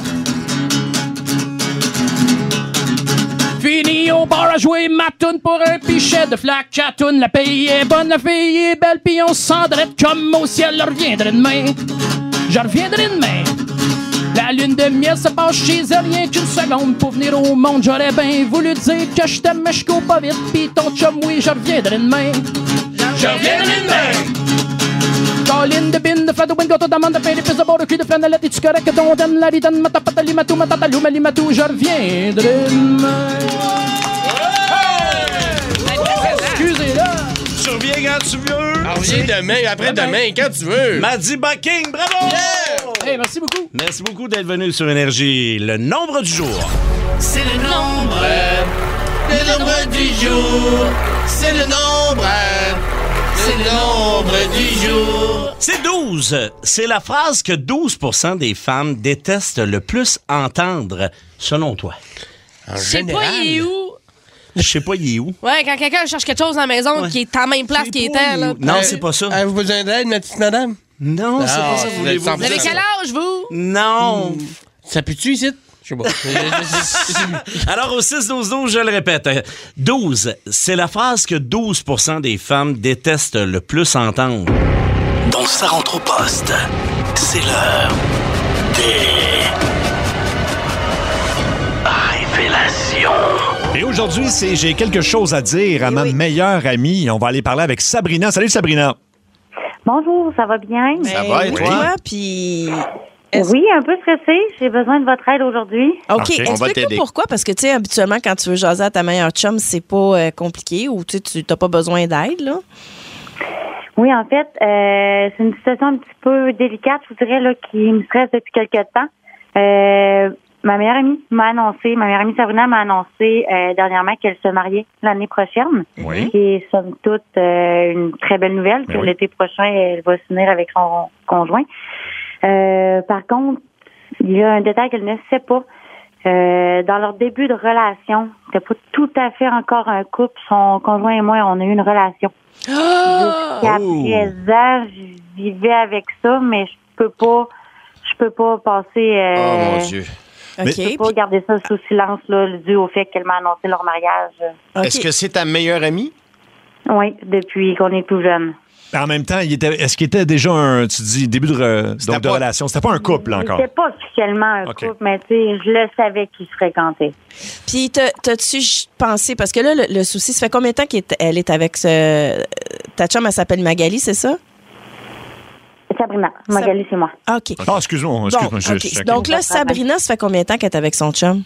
Fini au bar à jouer ma toune pour un pichet de flac à toune. La paye est bonne, la fille est belle, pis on s'endrait comme au ciel. Je reviendrai demain, je reviendrai demain. La lune de miel se passe chez elle, rien qu'une seconde pour venir au monde. J'aurais bien voulu dire que je t'aime, mais je cours pas vite. Pis ton chum, oui, je reviendrai demain. Je reviendrai demain. Colline de bin, de flat de wind, goto d'amande, de pain, de pisse de bord, de cul de flanelle, es-tu correct que ton donne, la ridonne, matapata, limatou, matatalou, malimatou, je reviendrai demain. Excusez-là. Tu reviens quand tu veux. Reviens demain, après-demain, quand tu veux. Maddy Bucking, bravo! Yeah! Hey, merci beaucoup. Merci beaucoup d'être venu sur Énergie. Le nombre du jour. C'est le nombre du jour. C'est le nombre. C'est le nombre du jour. C'est 12. C'est la phrase que 12% des femmes détestent le plus entendre, selon toi. Je sais pas, il est où? Je sais pas, il est où? Ouais, quand quelqu'un cherche quelque chose à la maison qui est en même place qu'il était, là. Non, c'est pas ça. Avez-vous besoin d'aide, ma petite madame? Non, c'est pas ça. Vous avez quel âge, vous? Non. Ça pue-tu ici? Je sais pas. Alors, au 6-12-12, je le répète. 12, c'est la phrase que 12% des femmes détestent le plus entendre. Dans sa rentre au poste, c'est l'heure des révélations. Et aujourd'hui, j'ai quelque chose à dire à ma meilleure amie. On va aller parler avec Sabrina. Salut, Sabrina. Bonjour, ça va bien? Ça va, et toi? Puis... Oui, un peu stressée. J'ai besoin de votre aide aujourd'hui. OK, explique-nous pourquoi. Parce que, tu sais, habituellement, quand tu veux jaser à ta meilleure chum, c'est pas compliqué ou tu n'as pas besoin d'aide, là? Oui, en fait, c'est une situation un petit peu délicate, je vous dirais, là, qui me stresse depuis quelques temps. Ma meilleure amie Sabrina m'a annoncé dernièrement qu'elle se mariait l'année prochaine. Oui. Qui est, somme toute, une très belle nouvelle, que l'été prochain, elle va s'unir avec son conjoint. Par contre, il y a un détail qu'elle ne sait pas. Dans leur début de relation, c'était pas tout à fait encore un couple. Son conjoint et moi, on a eu une relation. Jusqu'à présent, je vivais avec ça, mais je peux pas passer. Oh mon Dieu. Je peux pas garder ça sous silence là, dû au fait qu'elle m'a annoncé leur mariage. Est-ce que c'est ta meilleure amie? Oui, depuis qu'on est tout jeune. En même temps, est-ce qu'il était déjà début de relation? C'était pas un couple encore? C'était pas officiellement un couple, mais tu sais, je le savais qu'ils se fréquentaient. Puis, t'as-tu pensé, parce que là, le souci, ça fait combien de temps qu'elle est avec ta chum, elle s'appelle Magali, c'est ça? Sabrina. Magali, c'est moi. OK. Ah, excuse-moi. Donc là, Sabrina, ça fait combien de temps qu'elle est avec son chum?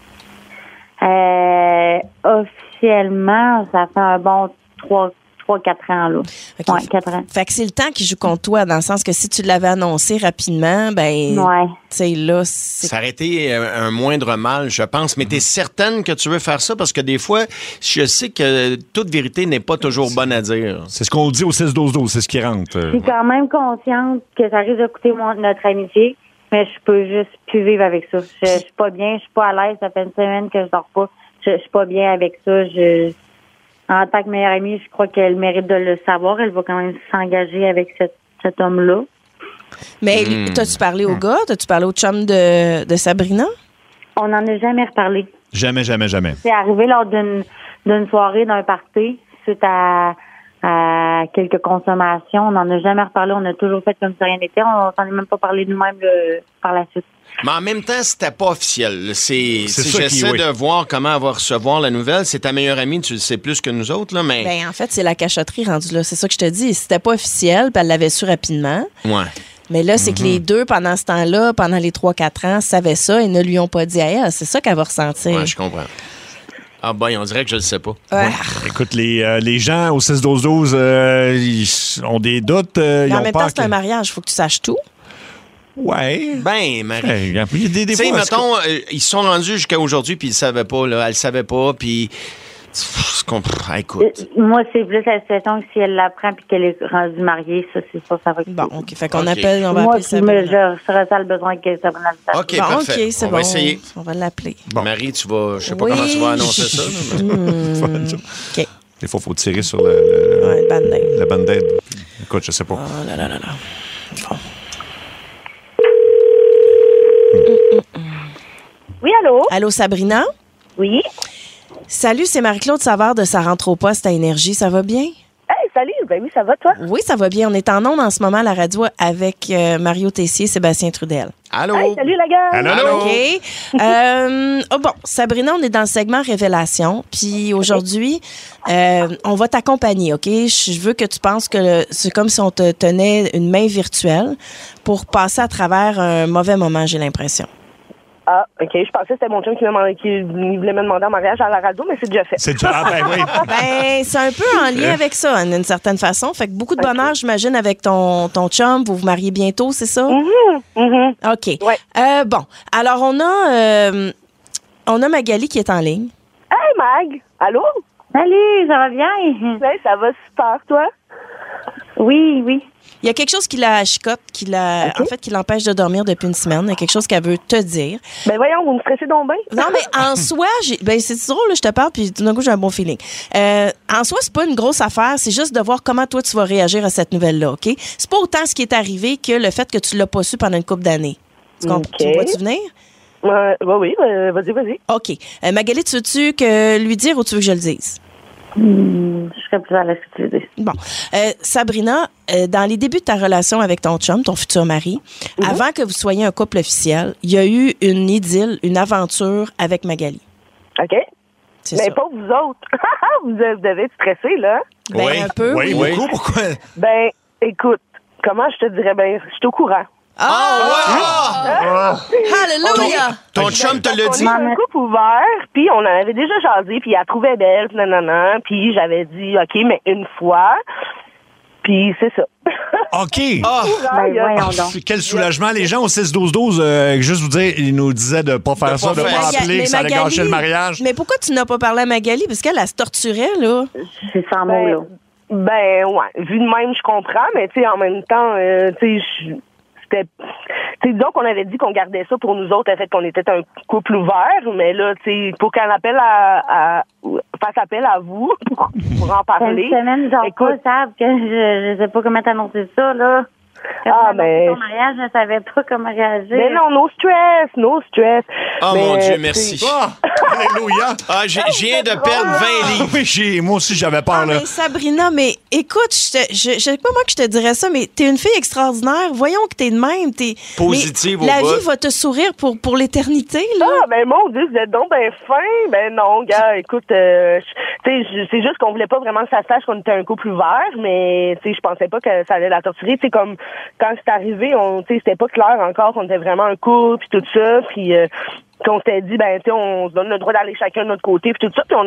Officiellement, ça fait un bon 3-4 ans, là. Okay. Ouais, 4 ans. Fait que c'est le temps qui joue contre toi, dans le sens que si tu l'avais annoncé rapidement, tu sais, là, ça aurait été un moindre mal, je pense. Mais t'es certaine que tu veux faire ça? Parce que des fois, je sais que toute vérité n'est pas toujours bonne à dire. C'est ce qu'on dit au 6-12-12, c'est ce qui rentre. Je suis quand même consciente que ça risque de coûter notre amitié, mais je peux juste plus vivre avec ça. Je suis pas bien, je suis pas à l'aise, ça fait une semaine que je dors pas. Je suis pas bien avec ça. En tant que meilleure amie, je crois qu'elle mérite de le savoir. Elle va quand même s'engager avec cet homme-là. Mais t'as-tu parlé au gars? T'as-tu parlé au chum de Sabrina? On n'en a jamais reparlé. Jamais. C'est arrivé lors d'une soirée, d'un party, suite à quelques consommations. On n'en a jamais reparlé. On a toujours fait comme si rien n'était. On s'en est même pas parlé nous-mêmes par la suite. Mais en même temps, c'était pas officiel. J'essaie de voir comment elle va recevoir la nouvelle. C'est ta meilleure amie, tu le sais plus que nous autres, là, mais... Ben, en fait, c'est la cachotterie rendue là. C'est ça que je te dis. C'était pas officiel, puis elle l'avait su rapidement. Ouais. Mais là, c'est que les deux, pendant ce temps-là, pendant les 3-4 ans, savaient ça et ne lui ont pas dit à elle. C'est ça qu'elle va ressentir. Ouais, je comprends. Ah ben, on dirait que je le sais pas. Ouais. Écoute, les gens au 6-12-12, ils ont des doutes. Mais en même temps, c'est un mariage. Il faut que tu saches tout. Ouais. Ben, Marie. Tu sais, mettons, ils se sont rendus jusqu'à aujourd'hui, puis ils le savaient pas, là. Elle le savait pas, puis... Écoute. Moi, c'est plus la situation que si elle l'apprend puis qu'elle est rendue mariée, ça, c'est ça va être... Bon, OK. Fait qu'on appelle, on va moi, appeler Sabrina. Je ressens le besoin que Sabrina le sache. OK, parfait. OK, c'est on bon. va essayer. On va l'appeler. Bon. Marie, tu vas... Je sais pas comment tu vas annoncer ça. OK. Des fois, il faut tirer sur le band-aid. Le band-aid. Écoute, je sais pas. Oh là là là là. Bon. Oui, allô? Allô, Sabrina? Oui. Salut, c'est Marie-Claude Savard de Ça rentre au poste à Énergie. Ça va bien? Hey, salut. Ben oui, ça va, toi? Oui, ça va bien. On est en ondes en ce moment à la radio avec Mario Tessier, Sébastien Trudel. Allô? Hey, salut, la gang! Allô? OK. Bon, Sabrina, on est dans le segment Révélation. Puis aujourd'hui, on va t'accompagner, OK? Je veux que tu penses que c'est comme si on te tenait une main virtuelle pour passer à travers un mauvais moment, j'ai l'impression. Ah, OK. Je pensais que c'était mon chum qui voulait me demander en mariage à la radio, mais c'est déjà fait. C'est déjà... Ah, ben oui. Ben, c'est un peu en lien avec ça, d'une certaine façon. Fait que beaucoup de bonheur, j'imagine, avec ton chum. Vous vous mariez bientôt, c'est ça? OK. Ouais. Bon. Alors, on a Magali qui est en ligne. Hey, Mag! Allô? Salut, ça va bien? Ouais, ça va super, toi? Oui, oui. Il y a quelque chose qui la chicote, en fait, qui l'empêche de dormir depuis une semaine. Il y a quelque chose qu'elle veut te dire. Ben voyons, vous me stressez donc bien. Non, mais en soi, c'est drôle, là, je te parle, puis tout d'un coup, j'ai un bon feeling. En soi, c'est pas une grosse affaire, c'est juste de voir comment toi, tu vas réagir à cette nouvelle-là, OK? C'est pas autant ce qui est arrivé que le fait que tu l'as pas su pendant une couple d'années. Tu vois-tu venir? Oui, vas-y. OK. Magali, tu veux-tu que lui dire ou tu veux que je le dise? Je serais plus à l'aise que tu le dises. Bon. Sabrina, dans les débuts de ta relation avec ton chum, ton futur mari, avant que vous soyez un couple officiel, il y a eu une idylle, une aventure avec Magali. OK. Mais pas vous autres. Vous devez être stressés, là. Ben, oui. Un peu. Oui, beaucoup. Pourquoi? Ben, écoute, comment je te dirais? Ben, je suis au courant. Hallelujah! Ton chum te l'a dit? On est un couple ouvert, puis on en avait déjà jasé, puis elle la trouvait belle, puis j'avais dit, OK, mais une fois, puis c'est ça. OK. Voyons donc. Quel soulagement. Les gens au 6-12-12, juste vous dire, ils nous disaient de ne pas faire ça, de ne pas appeler, que ça allait gâcher le mariage. Mais pourquoi tu n'as pas parlé à Magali? Parce qu'elle, elle se torturait, là. C'est sans mots, là. Ben, ouais. Vu de même, je comprends, mais tu sais, en même temps, tu sais, c'était... disons qu'on avait dit qu'on gardait ça pour nous autres, le fait qu'on était un couple ouvert, mais là, tu sais, pour qu'elle appelle fasse appel à vous pour en parler. Cette semaine, genre, écoute, savent que je sais pas comment t'annoncer ça, là. Mais... Ton mariage, je savais pas comment réagir. Mais non, no stress. Oh mais, mon Dieu, merci. Alléluia. Je viens de perdre 20 livres. Oui, moi aussi, j'avais peur, là. Mais Sabrina, mais écoute, je sais pas moi que je te dirais ça, mais t'es une fille extraordinaire. Voyons que t'es de même. Positive au La bout. vie va te sourire pour l'éternité, là. Ah, ben mon Dieu, vous êtes donc ben fin. Ben non, gars, écoute, c'est juste qu'on voulait pas vraiment que ça sache qu'on était un couple ouvert, mais tu sais, je pensais pas que ça allait la torturer. Tu sais, comme quand c'est arrivé, c'était pas clair encore qu'on était vraiment un couple, puis tout ça, puis qu'on s'était dit, ben, tu sais, on se donne le droit d'aller chacun de notre côté, puis tout ça, puis on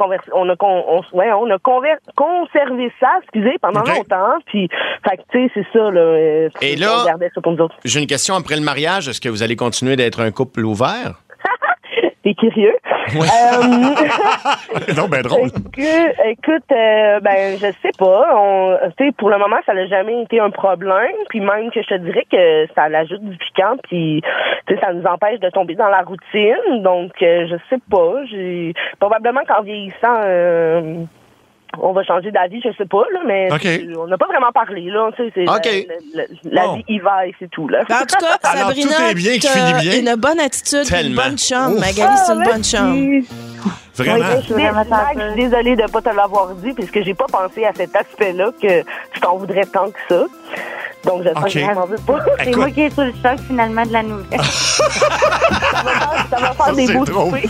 a conservé ça, pendant longtemps, puis, fait que, tu sais, c'est ça, là. Et là, on gardait ça pour nous autres. J'ai une question après le mariage. Est-ce que vous allez continuer d'être un couple ouvert? T'es curieux? Ouais. Non, ben drôle. Écoute, ben je sais pas. Tu sais, pour le moment, ça n'a jamais été un problème. Puis même que je te dirais que ça l'ajoute du piquant. Puis tu sais, ça nous empêche de tomber dans la routine. Donc je sais pas. Probablement qu'en vieillissant. On va changer d'avis, je sais pas, là, mais on n'a pas vraiment parlé, là. Tu sais, la vie y va et c'est tout, là. En tout cas, Sabrina, tout est bien qui finit bien. Une bonne attitude, une bonne chum. Magali, c'est une bonne chum. Vraiment? Oui, je suis désolée de ne pas te l'avoir dit, puisque j'ai pas pensé à cet aspect-là que je t'en voudrais tant que ça. Donc, j'espère que je m'en veux pas. C'est moi qui est sur le choc, finalement, de la nouvelle. ça va faire des beaux soupers.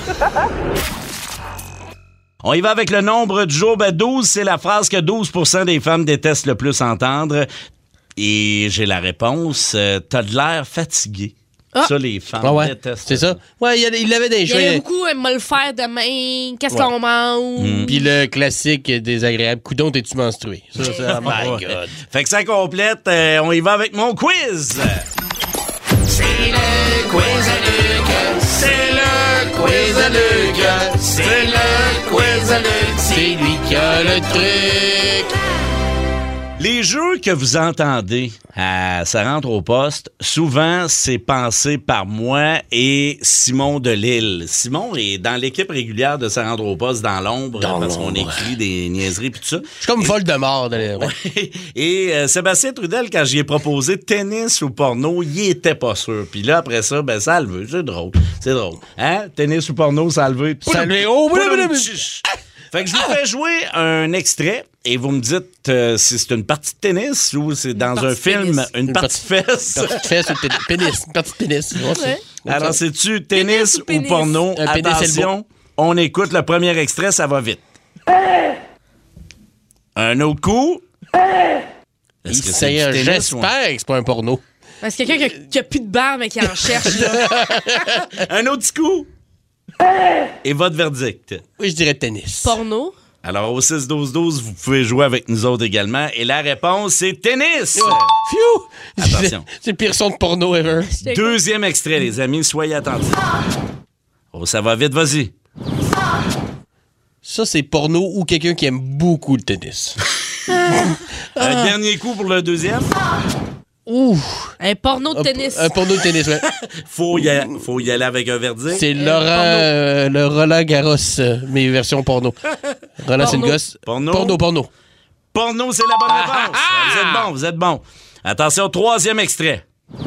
On y va avec le nombre du jour. 12, c'est la phrase que 12% des femmes détestent le plus entendre. Et j'ai la réponse. T'as de l'air fatigué. Ça, les femmes détestent. C'est ça? Ouais, il l'avait des choix. Il y a beaucoup, me le faire demain. Qu'est-ce qu'on mange? Puis le classique désagréable. Coudon, t'es-tu menstrué? Ça, c'est oh my God. Fait que ça complète. On y va avec mon quiz. C'est le quiz à Luc. C'est le quiz à Luc. C'est le quiz à Luc. de trucs. Les jeux que vous entendez à Ça rentre au poste, souvent, c'est pensé par moi et Simon Delille. Simon est dans l'équipe régulière de Ça rentre au poste dans l'ombre parce qu'on écrit des niaiseries puis tout ça. Je suis comme Voldemort. Et Sébastien Trudel, quand j'y ai proposé tennis ou porno, il était pas sûr. Puis là, après ça, ben ça a levé. C'est drôle. C'est drôle. Hein? Tennis ou porno, ça a levé. Ça a levé. Oh, Fait que je vous fais jouer un extrait et vous me dites si c'est une partie de tennis ou c'est dans un film une partie de fesse. Une partie de fesse ou pénis. Une partie de pénis. Ouais. Alors, c'est-tu tennis ou porno? Attention, on écoute le premier extrait, ça va vite. Un autre coup. Est-ce que c'est du tennis? J'espère que c'est pas un porno. C'est quelqu'un qui a plus de barbe mais qui en cherche. Là. Un autre petit coup. Et votre verdict? Oui, je dirais tennis. Porno. Alors, au 6-12-12, vous pouvez jouer avec nous autres également. Et la réponse, c'est tennis! Phew! Attention. C'est le pire son de porno ever. Deuxième extrait, les amis, soyez attentifs. Oh, ça va vite, vas-y. Ça, c'est porno ou quelqu'un qui aime beaucoup le tennis. Un dernier coup pour le deuxième. Ouh! Un porno de tennis. Un porno de tennis, ouais. Faut y aller avec un verdict. C'est le Roland Garros, mais version porno. Roland, c'est le gosse. Porno. Porno, c'est la bonne réponse. Vous êtes bon. Attention, troisième extrait.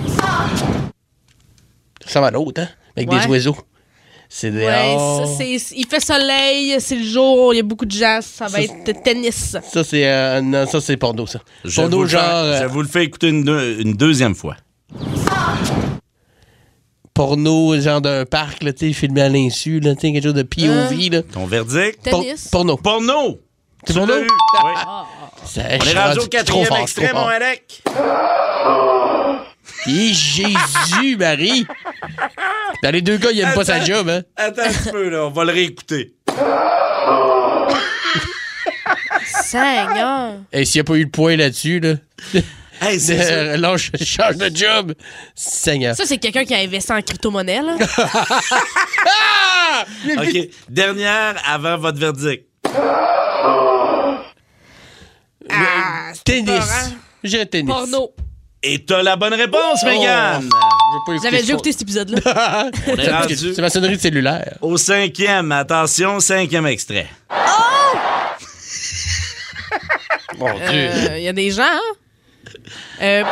Ça va l'autre, hein? Avec des oiseaux. C'est des... ça, il fait soleil, c'est le jour, il y a beaucoup de gens, ça va être tennis. Ça, c'est porno, ça. Porno, je vous le fais écouter une deuxième fois. Porno, genre d'un parc, là, tu sais, filmé à l'insu, là, tu sais, quelque chose de POV, là. Ton verdict? Tennis. Porno. C'est porno? Oui. On est rendu au quatrième extrait, mon Alec. Et Jésus, Marie! Dans les deux cas, il aime pas sa job, hein? Attends un petit peu, là. On va le réécouter. Seigneur! Et s'il n'y a pas eu le point là-dessus, là... Hey, c'est là, je change de job. Seigneur. Ça, c'est quelqu'un qui a investi en crypto-monnaie, là. OK. Dernière avant votre verdict. Tennis. J'ai tennis. Porno. Et t'as la bonne réponse, Mégane. J'avais déjà écouté cet épisode-là. On est rendu c'est ma sonnerie de cellulaire. au cinquième. Attention, cinquième extrait. Mon Dieu. Il y a des gens, hein?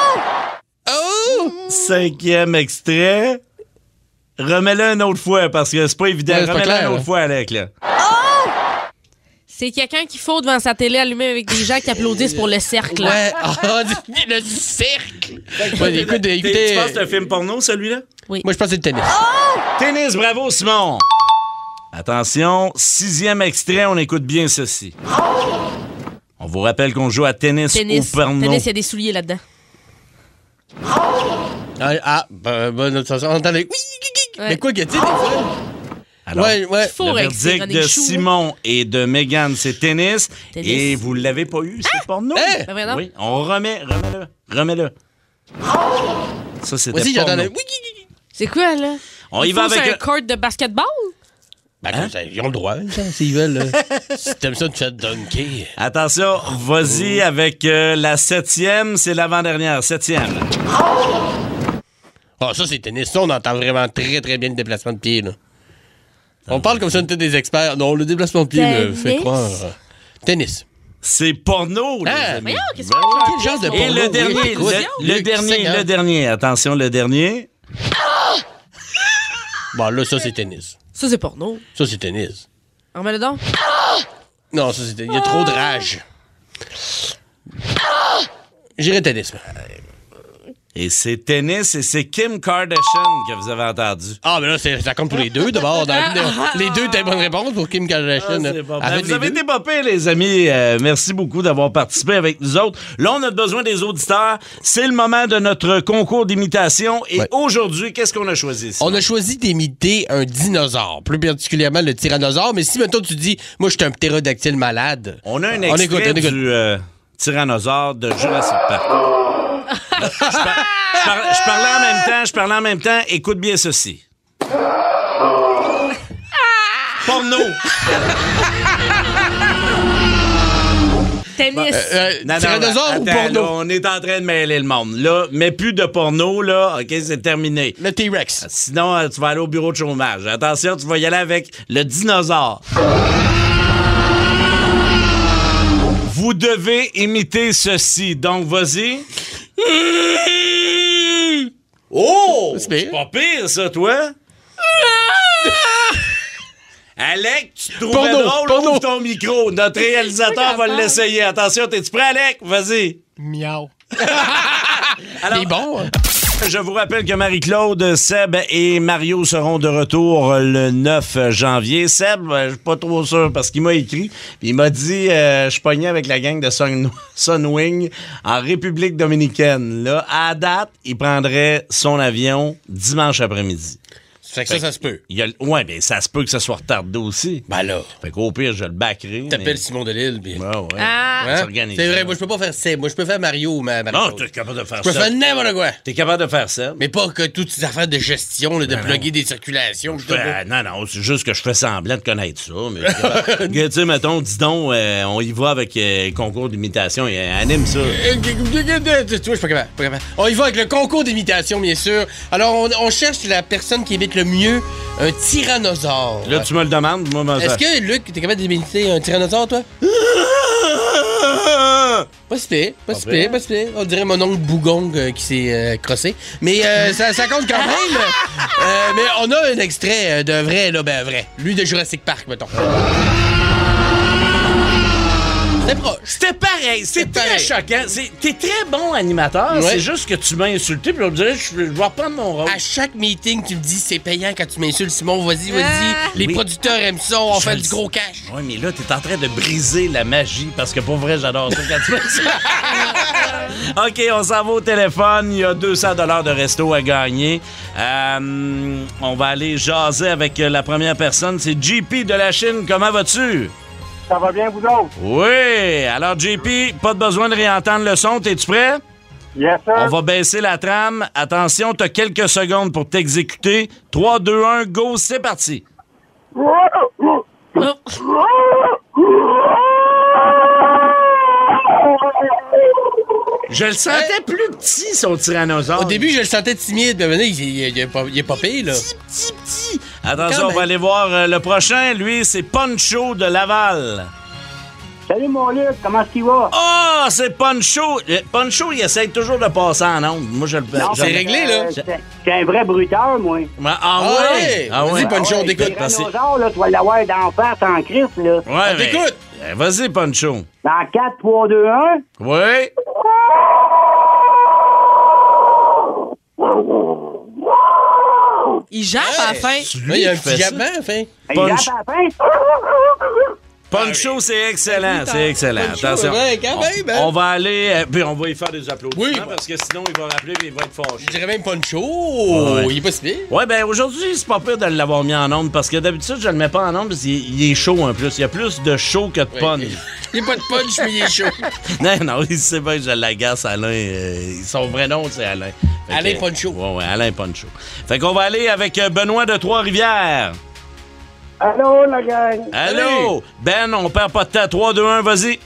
Cinquième extrait. Remets-le une autre fois parce que c'est pas évident. Ouais, c'est pas Remets-le clair, une autre fois, Alec, là. C'est quelqu'un qui faut devant sa télé allumée avec des gens qui applaudissent pour le cercle. Ouais. Le cercle. Ouais, écoutez. Tu penses que c'est un film porno, celui-là? Oui. Moi, je pense que c'est le tennis. Tennis, bravo, Simon. Attention, sixième extrait, on écoute bien ceci. On vous rappelle qu'on joue à tennis ou porno. Tennis, il y a des souliers là-dedans. Bonne attention. Entendez. Oui. Mais quoi que tu sais, des fois... Alors, le verdict de Simon et de Mégane, c'est tennis. Et vous l'avez pas eu, c'est porno. Ben Oui, on remets-le. Ça, c'était Vas-y, porno. j'entendais. C'est quoi, là? On y va avec un court de basketball? Ben, ils ont le droit, s'ils veulent. Si t'aimes ça, tu fais dunker. Attention, vas-y avec la septième, c'est l'avant-dernière. Septième. Ça, c'est tennis. Ça, on entend vraiment très, très bien le déplacement de pied, là. On parle comme si on était des experts. Non, le déplacement de pied me fait croire. Tennis. C'est porno, les amis. Voyons, qu'est-ce que c'est? Quel genre de porno? Et le dernier, attention, le dernier. Bon, là, ça, c'est tennis. Ça, c'est porno. Ça, c'est tennis. Remets-le donc. Non, ça, c'est... Il y a trop de rage. J'irai tennis. Et c'est tennis et c'est Kim Kardashian que vous avez entendu. Ah, mais là, ça compte pour les deux, d'abord. Les deux, t'as une bonne réponse pour Kim Kardashian. Vous avez été pas pire, les amis. Merci beaucoup d'avoir participé avec nous autres. Là, on a besoin des auditeurs. C'est le moment de notre concours d'imitation. Et aujourd'hui, qu'est-ce qu'on a choisi ici? On a choisi d'imiter un dinosaure, plus particulièrement le tyrannosaure. Mais si, maintenant tu dis, moi, je suis un ptérodactyle malade. On a un extrait du tyrannosaure de Jurassic Park. Je parlais en même temps. Écoute bien ceci. Porno. Tennis. Tyrannosaure ou porno? Là, on est en train de mêler le monde. Là, mais plus de porno, là. OK, c'est terminé. Le T-Rex. Sinon, tu vas aller au bureau de chômage. Attention, tu vas y aller avec le dinosaure. Vous devez imiter ceci. Donc, vas-y. Oh! C'est pas pire, ça, toi? Alec, tu te trouvais drôle, ouvre ton micro. Notre réalisateur va l'essayer. Attention, t'es-tu prêt, Alec? Vas-y. Miaou. Alors, c'est bon, hein? Je vous rappelle que Marie-Claude, Seb et Mario seront de retour le 9 janvier. Seb, je suis pas trop sûr parce qu'il m'a écrit. Il m'a dit je pognais avec la gang de Sunwing en République dominicaine. Là, à date, il prendrait son avion dimanche après-midi. Fait que ça se peut. Ouais, ben ça se peut que ça soit retardé aussi. Ben là. Fait qu'au pire, je le backerai. T'appelles Simon Delille. Puis... Ouais. Hein? C'est vrai, moi je peux pas faire ça. Moi je peux faire Mario. Non, t'es capable de faire ça. Je peux faire n'importe quoi. T'es capable de faire ça. Mais pas que toutes ces affaires de gestion, là, de plugger des circulations. Non, c'est juste que je fais semblant de connaître ça. Mais tu sais, mettons, dis donc, on y va avec le concours d'imitation et anime ça. Tu vois, je suis pas capable. On y va avec le concours d'imitation, bien sûr. Alors, on cherche la personne qui imite le mieux un tyrannosaure. Là, tu me le demandes. Moi, est-ce que, Luc, t'es capable d'imiter un tyrannosaure, toi? Pas si pire. On dirait mon oncle Bougon qui s'est crossé. Mais ça compte quand même. Mais on a un extrait de vrai, là, vrai. Lui de Jurassic Park, mettons. C'était proche. C'était pareil. C'est très choquant. T'es très bon animateur. Ouais. C'est juste que tu m'as insulté. Puis on me dirait, je vais reprendre mon rôle. À chaque meeting, tu me dis, c'est payant quand tu m'insultes. Simon, vas-y. Les producteurs aiment ça. On fait du gros cash. Oui, mais là, t'es en train de briser la magie. Parce que pour vrai, j'adore ça quand tu m'insultes. OK, on s'en va au téléphone. Il y a 200 $ de resto à gagner. On va aller jaser avec la première personne. C'est JP de la Chine. Comment vas-tu? Ça va bien, vous autres? Oui. Alors, JP, pas de besoin de réentendre le son. T'es-tu prêt? Yes, sir. On va baisser la trame. Attention, t'as quelques secondes pour t'exécuter. 3, 2, 1, go, c'est parti. Je le sentais plus petit, son tyrannosaure. Au début, je le sentais timide, mais maintenant, il est pas pire, là. Petit. Attention, on va aller voir le prochain. Lui, c'est Poncho de Laval. Salut, mon Luc, comment est-ce qu'il va? Ah, c'est Poncho. Poncho, il essaie toujours de passer en onde. Moi, je le fais. C'est réglé, là. C'est un vrai bruteur, moi. Ouais? Vas-y, Poncho, on t'écoute. Le dinosaure, là, tu vas l'avoir d'en face en crise, là. Ouais, on t'écoute. Vas-y, Poncho. Dans 4, 3, 2, 1. Oui. Il jappe à la fin. Il y a un petit jappement à la fin. Il jappe à la fin. Poncho, c'est excellent, c'est excellent. Attention. On va aller, puis on va y faire des applaudissements parce que sinon, il va rappeler et il va être fâché. Je dirais même Poncho. Il est pas si pire. Ouais, ben aujourd'hui, c'est pas pire de l'avoir mis en onde parce que d'habitude, je le mets pas en onde parce qu'il est chaud un peu. Il y a plus de chaud que de punch. Il n'y a pas de punch, mais il est chaud. Non, il sait bien que je l'agace, Alain. Son vrai nom, c'est Alain. Alain Poncho. Ouais, Alain Poncho. Fait qu'on va aller avec Benoît de Trois-Rivières. Allô, la gang. Allô. Ben, on perd pas de temps. 3, 2, 1, vas-y.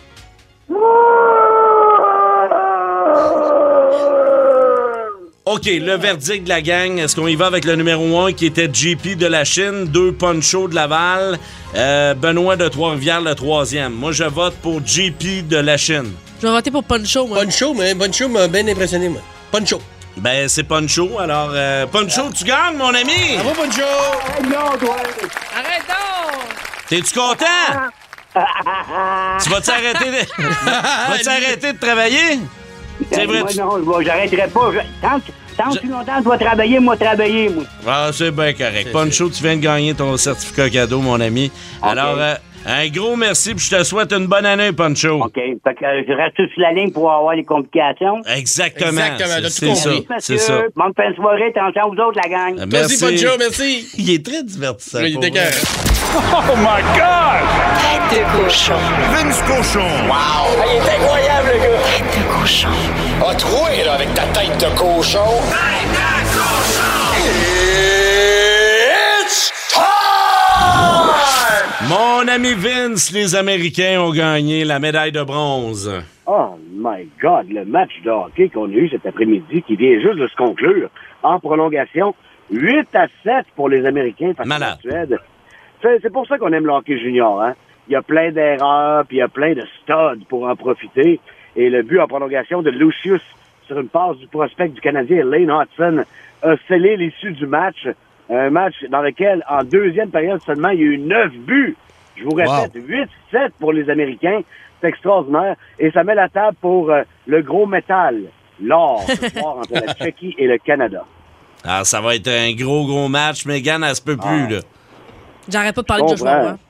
OK, le verdict de la gang. Est-ce qu'on y va avec le numéro 1 qui était JP de la Chine, 2 Poncho de Laval, Benoît de Trois-Rivières le 3e. Moi, je vote pour JP de la Chine. Je vais voter pour Poncho, moi. Poncho m'a bien impressionné, moi. Poncho. Ben, c'est Poncho. Alors, Poncho, tu gagnes, mon ami! Bravo, Poncho! Arrête donc! T'es-tu content? Tu vas-tu arrêter de travailler? C'est vrai, moi, non, j'arrêterai pas. Tant que longtemps tu dois travailler, moi. Ah, c'est bien correct. Poncho, tu viens de gagner ton certificat cadeau, mon ami. Okay. Alors, un gros merci, puis je te souhaite une bonne année, Poncho. OK. Fait que je reste sur la ligne pour avoir les complications. Exactement. C'est ça. C'est ça. Bonne fin de soirée. Attention vous autres, la gang. Merci, Poncho. Merci. Il est très divertissant. Oui, il était carré. Oh my God! Tête de cochon. Vince Cochon. Wow! Ah, il est incroyable, le gars. Tête de cochon. A troué, là, avec ta tête de cochon. Tête de cochon! It's time! Mon Mon ami Vince, les Américains ont gagné la médaille de bronze. Oh my God, le match de hockey qu'on a eu cet après-midi qui vient juste de se conclure en prolongation. 8-7 pour les Américains face à la Suède. C'est pour ça qu'on aime le hockey junior, hein. Il y a plein d'erreurs, puis il y a plein de studs pour en profiter. Et le but en prolongation de Lucius sur une passe du prospect du Canadien, Lane Hudson, a scellé l'issue du match. Un match dans lequel, en deuxième période seulement, il y a eu 9 buts. Je vous répète, 8-7 pour les Américains. C'est extraordinaire. Et ça met la table pour le gros métal, l'or, ce soir entre la Tchéquie et le Canada. Ah, ça va être un gros match. Mégane, elle se peut plus, là. J'arrête pas de parler de Joshua, moi.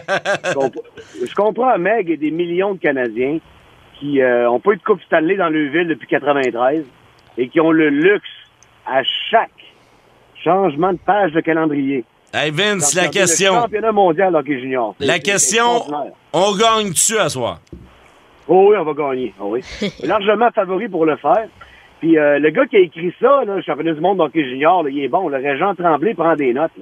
Je comprends Meg et des millions de Canadiens qui n'ont pas eu de Coupe Stanley dans leur ville depuis 93 et qui ont le luxe à chaque changement de page de calendrier. Hey Vince, la question. Le championnat mondial hockey junior. La question, on gagne-tu à soir? Oh oui, on va gagner. Oh oui. Largement favori pour le faire. Puis le gars qui a écrit ça, là, le championnat du monde hockey junior, là, il est bon. Le Régent Tremblay prend des notes.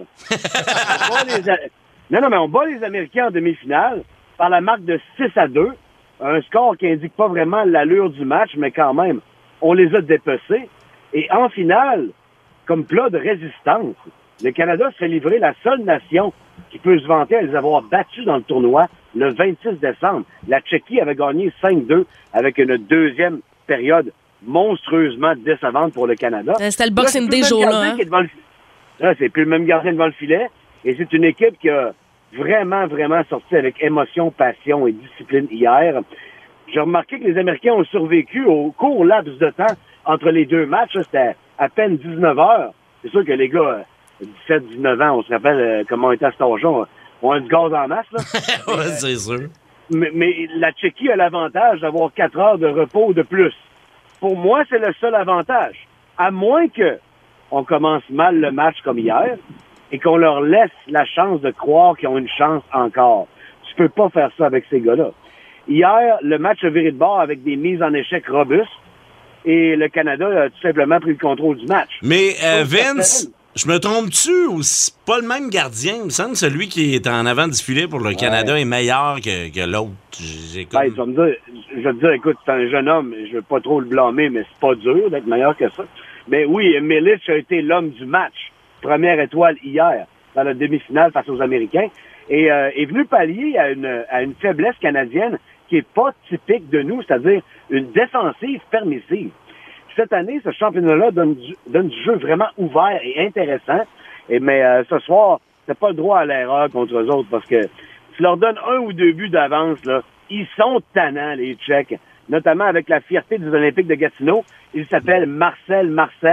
Là. Non, mais on bat les Américains en demi-finale par la marque de 6-2. Un score qui indique pas vraiment l'allure du match, mais quand même, on les a dépecés. Et en finale, comme plat de résistance, le Canada se fait livrer la seule nation qui peut se vanter à les avoir battus dans le tournoi le 26 décembre. La Tchéquie avait gagné 5-2 avec une deuxième période monstrueusement décevante pour le Canada. C'était le Boxing Day jour-là. Là, c'est plus le même gardien devant le filet. Et c'est une équipe qui a vraiment sorti avec émotion, passion et discipline hier. J'ai remarqué que les Américains ont survécu au court laps de temps entre les deux matchs. C'était à peine 19 heures. C'est sûr que les gars, 17-19 ans, on se rappelle comment on était à cet âge-là, on a du gaz en masse. Là. Ouais, c'est sûr. Mais la Tchéquie a l'avantage d'avoir 4 heures de repos de plus. Pour moi, c'est le seul avantage. À moins que on commence mal le match comme hier et qu'on leur laisse la chance de croire qu'ils ont une chance encore. Tu peux pas faire ça avec ces gars-là. Hier, le match a viré de bord avec des mises en échec robustes et le Canada a tout simplement pris le contrôle du match. Mais Vince, je me trompe-tu ou c'est pas le même gardien? Il me semble que celui qui est en avant du filet pour le Canada est meilleur que l'autre. Je vais te dire, écoute, c'est un jeune homme, je veux pas trop le blâmer, mais c'est pas dur d'être meilleur que ça. Mais oui, Milic a été l'homme du match. Première étoile hier dans la demi-finale face aux Américains et est venu pallier à une faiblesse canadienne qui est pas typique de nous, c'est-à-dire une défensive permissive. Cette année, ce championnat-là donne du jeu vraiment ouvert et intéressant. Mais ce soir, t'as pas le droit à l'erreur contre eux autres parce que tu leur donnes 1 ou 2 buts d'avance, là, ils sont tannants, les Tchèques, notamment avec la fierté des Olympiques de Gatineau. Il s'appelle Marcel.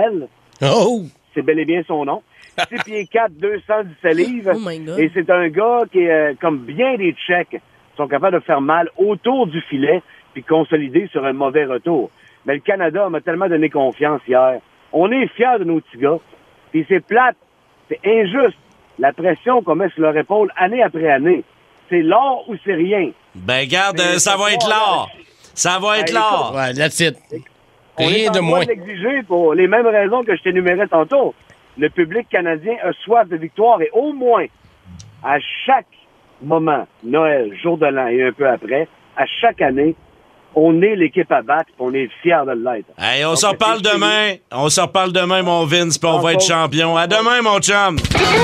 Oh! C'est bel et bien son nom. 6 pieds 4, 217 livres. Oh my God. Et c'est un gars qui est, comme bien des Tchèques, sont capables de faire mal autour du filet puis consolider sur un mauvais retour. Mais le Canada m'a tellement donné confiance hier. On est fiers de nos petits gars. Puis c'est plate, c'est injuste. La pression qu'on met sur leur épaule année après année. C'est l'or ou c'est rien. Ben garde, ça va être l'or. Ça va être l'or. Ouais, that's it. Rien de moins. On est en droit d'exiger pour les mêmes raisons que je t'énumérais tantôt. Le public canadien a soif de victoire et au moins, à chaque moment, Noël, jour de l'an et un peu après, à chaque année, on est l'équipe à battre et on est fiers de l'être. Hey, on s'en reparle demain. On s'en reparle demain, mon Vince, puis on va être champion. À demain, mon chum.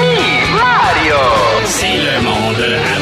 Mario! C'est le monde à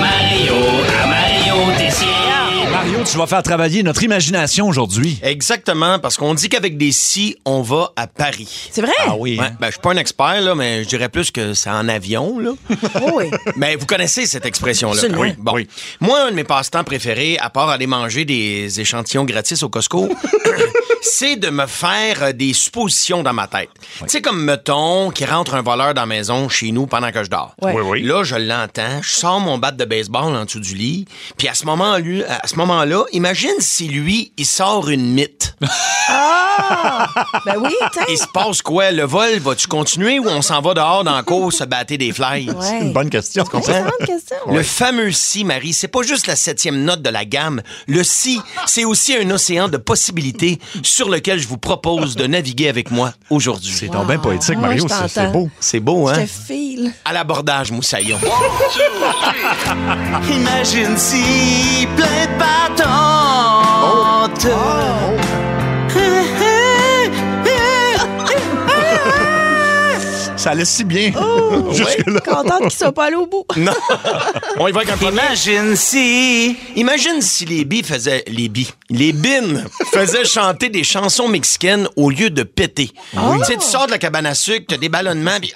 Mario Tessier. Mario, tu vas faire travailler notre imagination aujourd'hui. Exactement, parce qu'on dit qu'avec des si, on va à Paris. C'est vrai? Ah oui. Ouais, ben, je suis pas un expert, là, mais je dirais plus que c'est en avion, là. Oui. Mais vous connaissez cette expression-là. Absolument. Oui. Bon. Moi, un de mes passe-temps préférés, à part aller manger des échantillons gratis au Costco, c'est de me faire des suppositions dans ma tête. Tu sais, comme, mettons, qu'il rentre un voleur dans la maison chez nous pendant que je dors. Ouais. Là, je l'entends, je sors mon bat de baseball en dessous du lit, puis à ce moment-là, moment-là, imagine si lui, il sort une mythe. Ah! Ben oui, tiens. Il se passe quoi? Le vol, vas-tu continuer ou on s'en va dehors dans la cour se battre des flies? Ouais. C'est une bonne question. Tu comprends? Excellente question. Le fameux si, Marie, c'est pas juste la 7e note de la gamme. Le si, c'est aussi un océan de possibilités sur lequel je vous propose de naviguer avec moi aujourd'hui. C'est donc bien poétique, Mario. C'est beau. C'est beau, hein? Je te file. À l'abordage, Moussaillon. Imagine si plein de patentes. Ça allait si bien. Jusque-là. Contente qu'ils soient pas allés au bout. Non. On y va avec un premier. Imagine si les bines faisaient chanter des chansons mexicaines au lieu de péter. Oh. Tu sais, tu sors de la cabane à sucre, t'as des ballonnements, puis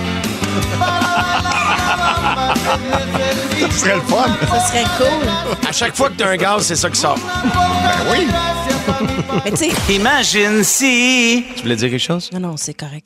Ce serait le fun. Ça serait cool. À chaque fois que t'as un gaz, c'est ça qui sort. Ben oui. Mais tu sais... Imagine si... Tu voulais dire quelque chose? Non, c'est correct.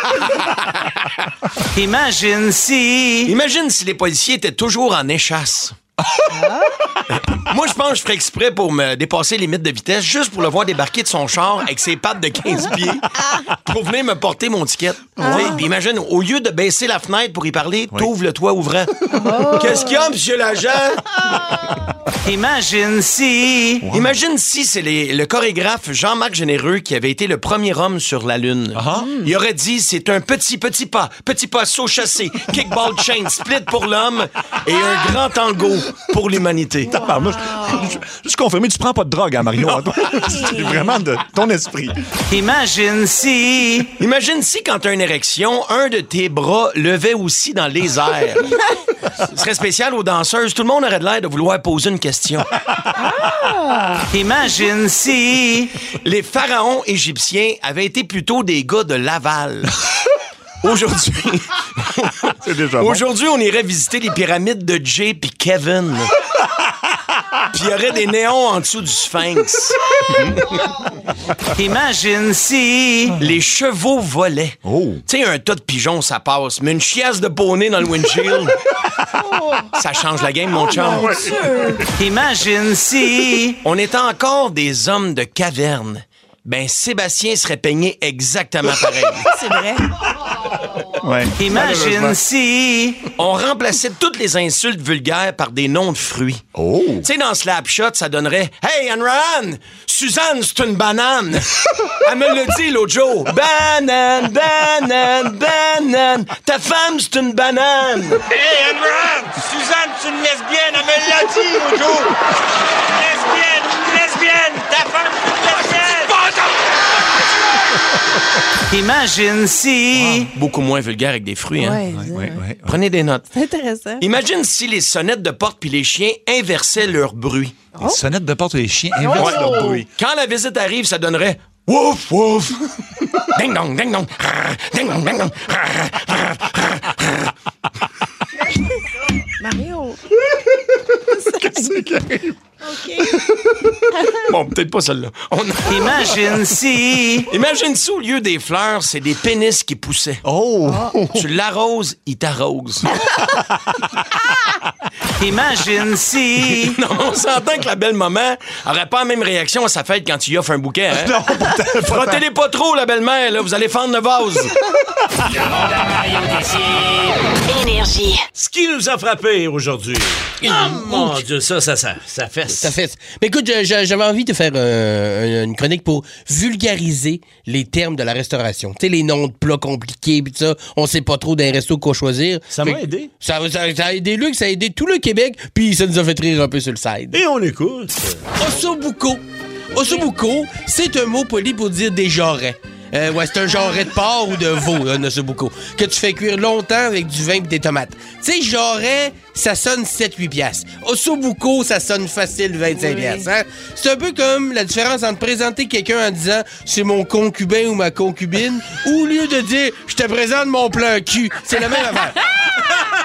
Imagine si les policiers étaient toujours en échasse. Moi, je pense que je ferais exprès pour me dépasser les limites de vitesse juste pour le voir débarquer de son char avec ses pattes de 15 pieds pour venir me porter mon ticket. Puis imagine, au lieu de baisser la fenêtre pour y parler, t'ouvres le toit ouvrant. Qu'est-ce qu'il y a, monsieur l'agent? Imagine si c'est le chorégraphe Jean-Marc Généreux qui avait été le premier homme sur la Lune. Il aurait dit, c'est un petit pas saut chassé, kickball chain, split pour l'homme et un grand tango pour l'humanité. Juste confirmer, tu prends pas de drogue, hein, Mario? C'est vraiment de ton esprit. Imagine si quand t'as une érection, un de tes bras levait aussi dans les airs. Ce serait spécial aux danseuses. Tout le monde aurait l'air de vouloir poser une question. Imagine si les pharaons égyptiens avaient été plutôt des gars de Laval. Aujourd'hui, on irait visiter les pyramides de Jay puis Kevin. Puis il y aurait des néons en dessous du Sphinx. Imagine si les chevaux volaient. Tu sais, un tas de pigeons, ça passe, mais une chiasse de poney dans le windshield, ça change la game, mon chum. Imagine si on était encore des hommes de caverne. Ben, Sébastien serait peigné exactement pareil. C'est vrai. Ouais. Imagine si on remplaçait toutes les insultes vulgaires par des noms de fruits. Oh. Tu sais, dans Slapshot, ça donnerait « Hey, Anne-Ran, Suzanne, c'est une banane. » Elle me l'a dit l'autre jour. « Banane, banane, banane. Ta femme, c'est une banane. » Hey, Anne-Ran, Suzanne, c'est une lesbienne. Elle me l'a dit l'autre jour. Lesbienne, ta femme, c'est une lesbienne. Imagine si... Beaucoup moins vulgaire avec des fruits, hein? Ouais. Prenez des notes. C'est intéressant. Imagine si les sonnettes de porte puis les chiens inversaient leur bruit. Les sonnettes de porte et les chiens inversent leur bruit. Quand la visite arrive, ça donnerait wouf, wouf. Ding dong, ding dong. Ding dong, ding dong. Mario. Qu'est-ce qui arrive? OK. Bon, peut-être pas celle-là. Imagine si au lieu des fleurs, c'est des pénis qui poussaient. Oh! Tu l'arroses, il t'arrose. Imagine si... Non, on s'entend que la belle maman aurait pas la même réaction à sa fête quand tu lui offres un bouquet, hein? Non, frottez-les pas trop, la belle-mère, là, vous allez fendre le vase. Énergie. Ce qui nous a frappé aujourd'hui. Oh, mon Dieu, ça fesse. Ça fesse. Mais écoute, j'avais envie de faire une chronique pour vulgariser les termes de la restauration. Tu sais, les noms de plats compliqués, pis tout ça, on sait pas trop d'un resto quoi choisir. Ça m'a aidé. Ça a aidé Luc, ça a aidé tout le Québec, puis ça nous a fait rire un peu sur le side. Et on écoute. Ossobuco. Ossobuco, c'est un mot poli pour dire des jarrets. C'est un jarret de porc ou de veau, un ossobuco, que tu fais cuire longtemps avec du vin et des tomates. Tu sais, jarret, ça sonne 7-8 piastres. Ossobuco, ça sonne facile 25 piastres. Hein? C'est un peu comme la différence entre présenter quelqu'un en disant « c'est mon concubin ou ma concubine » ou au lieu de dire « je te présente mon plan cul ». C'est la même affaire.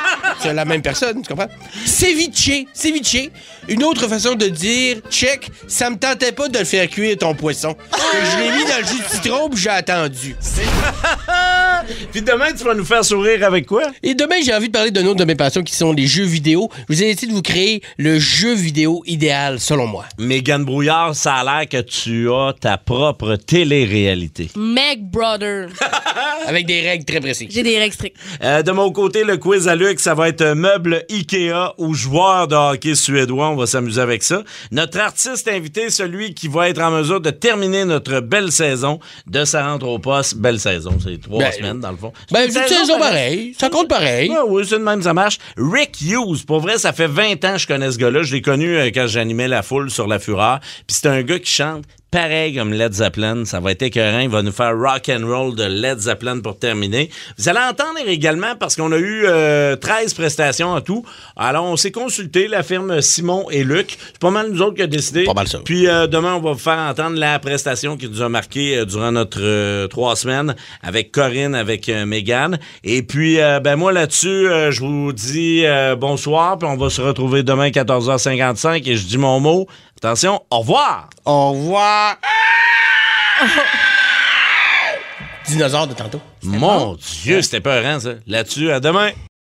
c'est la même personne, tu comprends? Ceviche. Une autre façon de dire, check, ça me tentait pas de le faire cuire ton poisson. Je l'ai mis dans le jus de citron puis j'ai attendu. Puis demain, tu vas nous faire sourire avec quoi? Et demain, j'ai envie de parler d'une autre de mes passions qui sont les jeux vidéo. Je vous ai essayé de vous créer le jeu vidéo idéal, selon moi. Mégane Brouillard, ça a l'air que tu as ta propre télé-réalité. Meg Brother. Avec des règles très précises. J'ai des règles strictes. De mon côté, le quiz à Luc, ça va être meuble Ikea ou joueur de hockey suédois. On va s'amuser avec ça. Notre artiste invité, celui qui va être en mesure de terminer notre belle saison de sa rentre au poste. Belle saison, c'est 3 semaines dans le fond. Une saison pareil. Ça compte pareil. Oui, c'est de même, ça marche. Rick Hughes, pour vrai, ça fait 20 ans que je connais ce gars-là. Je l'ai connu quand j'animais La Foule sur La Fureur. Puis c'est un gars qui chante pareil comme Led Zeppelin. Ça va être écœurant. Il va nous faire rock and roll de Led Zeppelin pour terminer. Vous allez entendre également parce qu'on a eu 13 prestations en tout. Alors, on s'est consulté, la firme Simon et Luc. C'est pas mal nous autres qui a décidé. Pas mal ça. Puis demain, on va vous faire entendre la prestation qui nous a marqué durant notre 3 semaines avec Corinne, avec Mégane. Et puis, moi, là-dessus, je vous dis bonsoir. Puis on va se retrouver demain 14h55. Et je dis mon mot. Attention, au revoir! Au revoir! Dinosaure de tantôt. Mon Dieu, c'était peurant, ça. Là-dessus, à demain!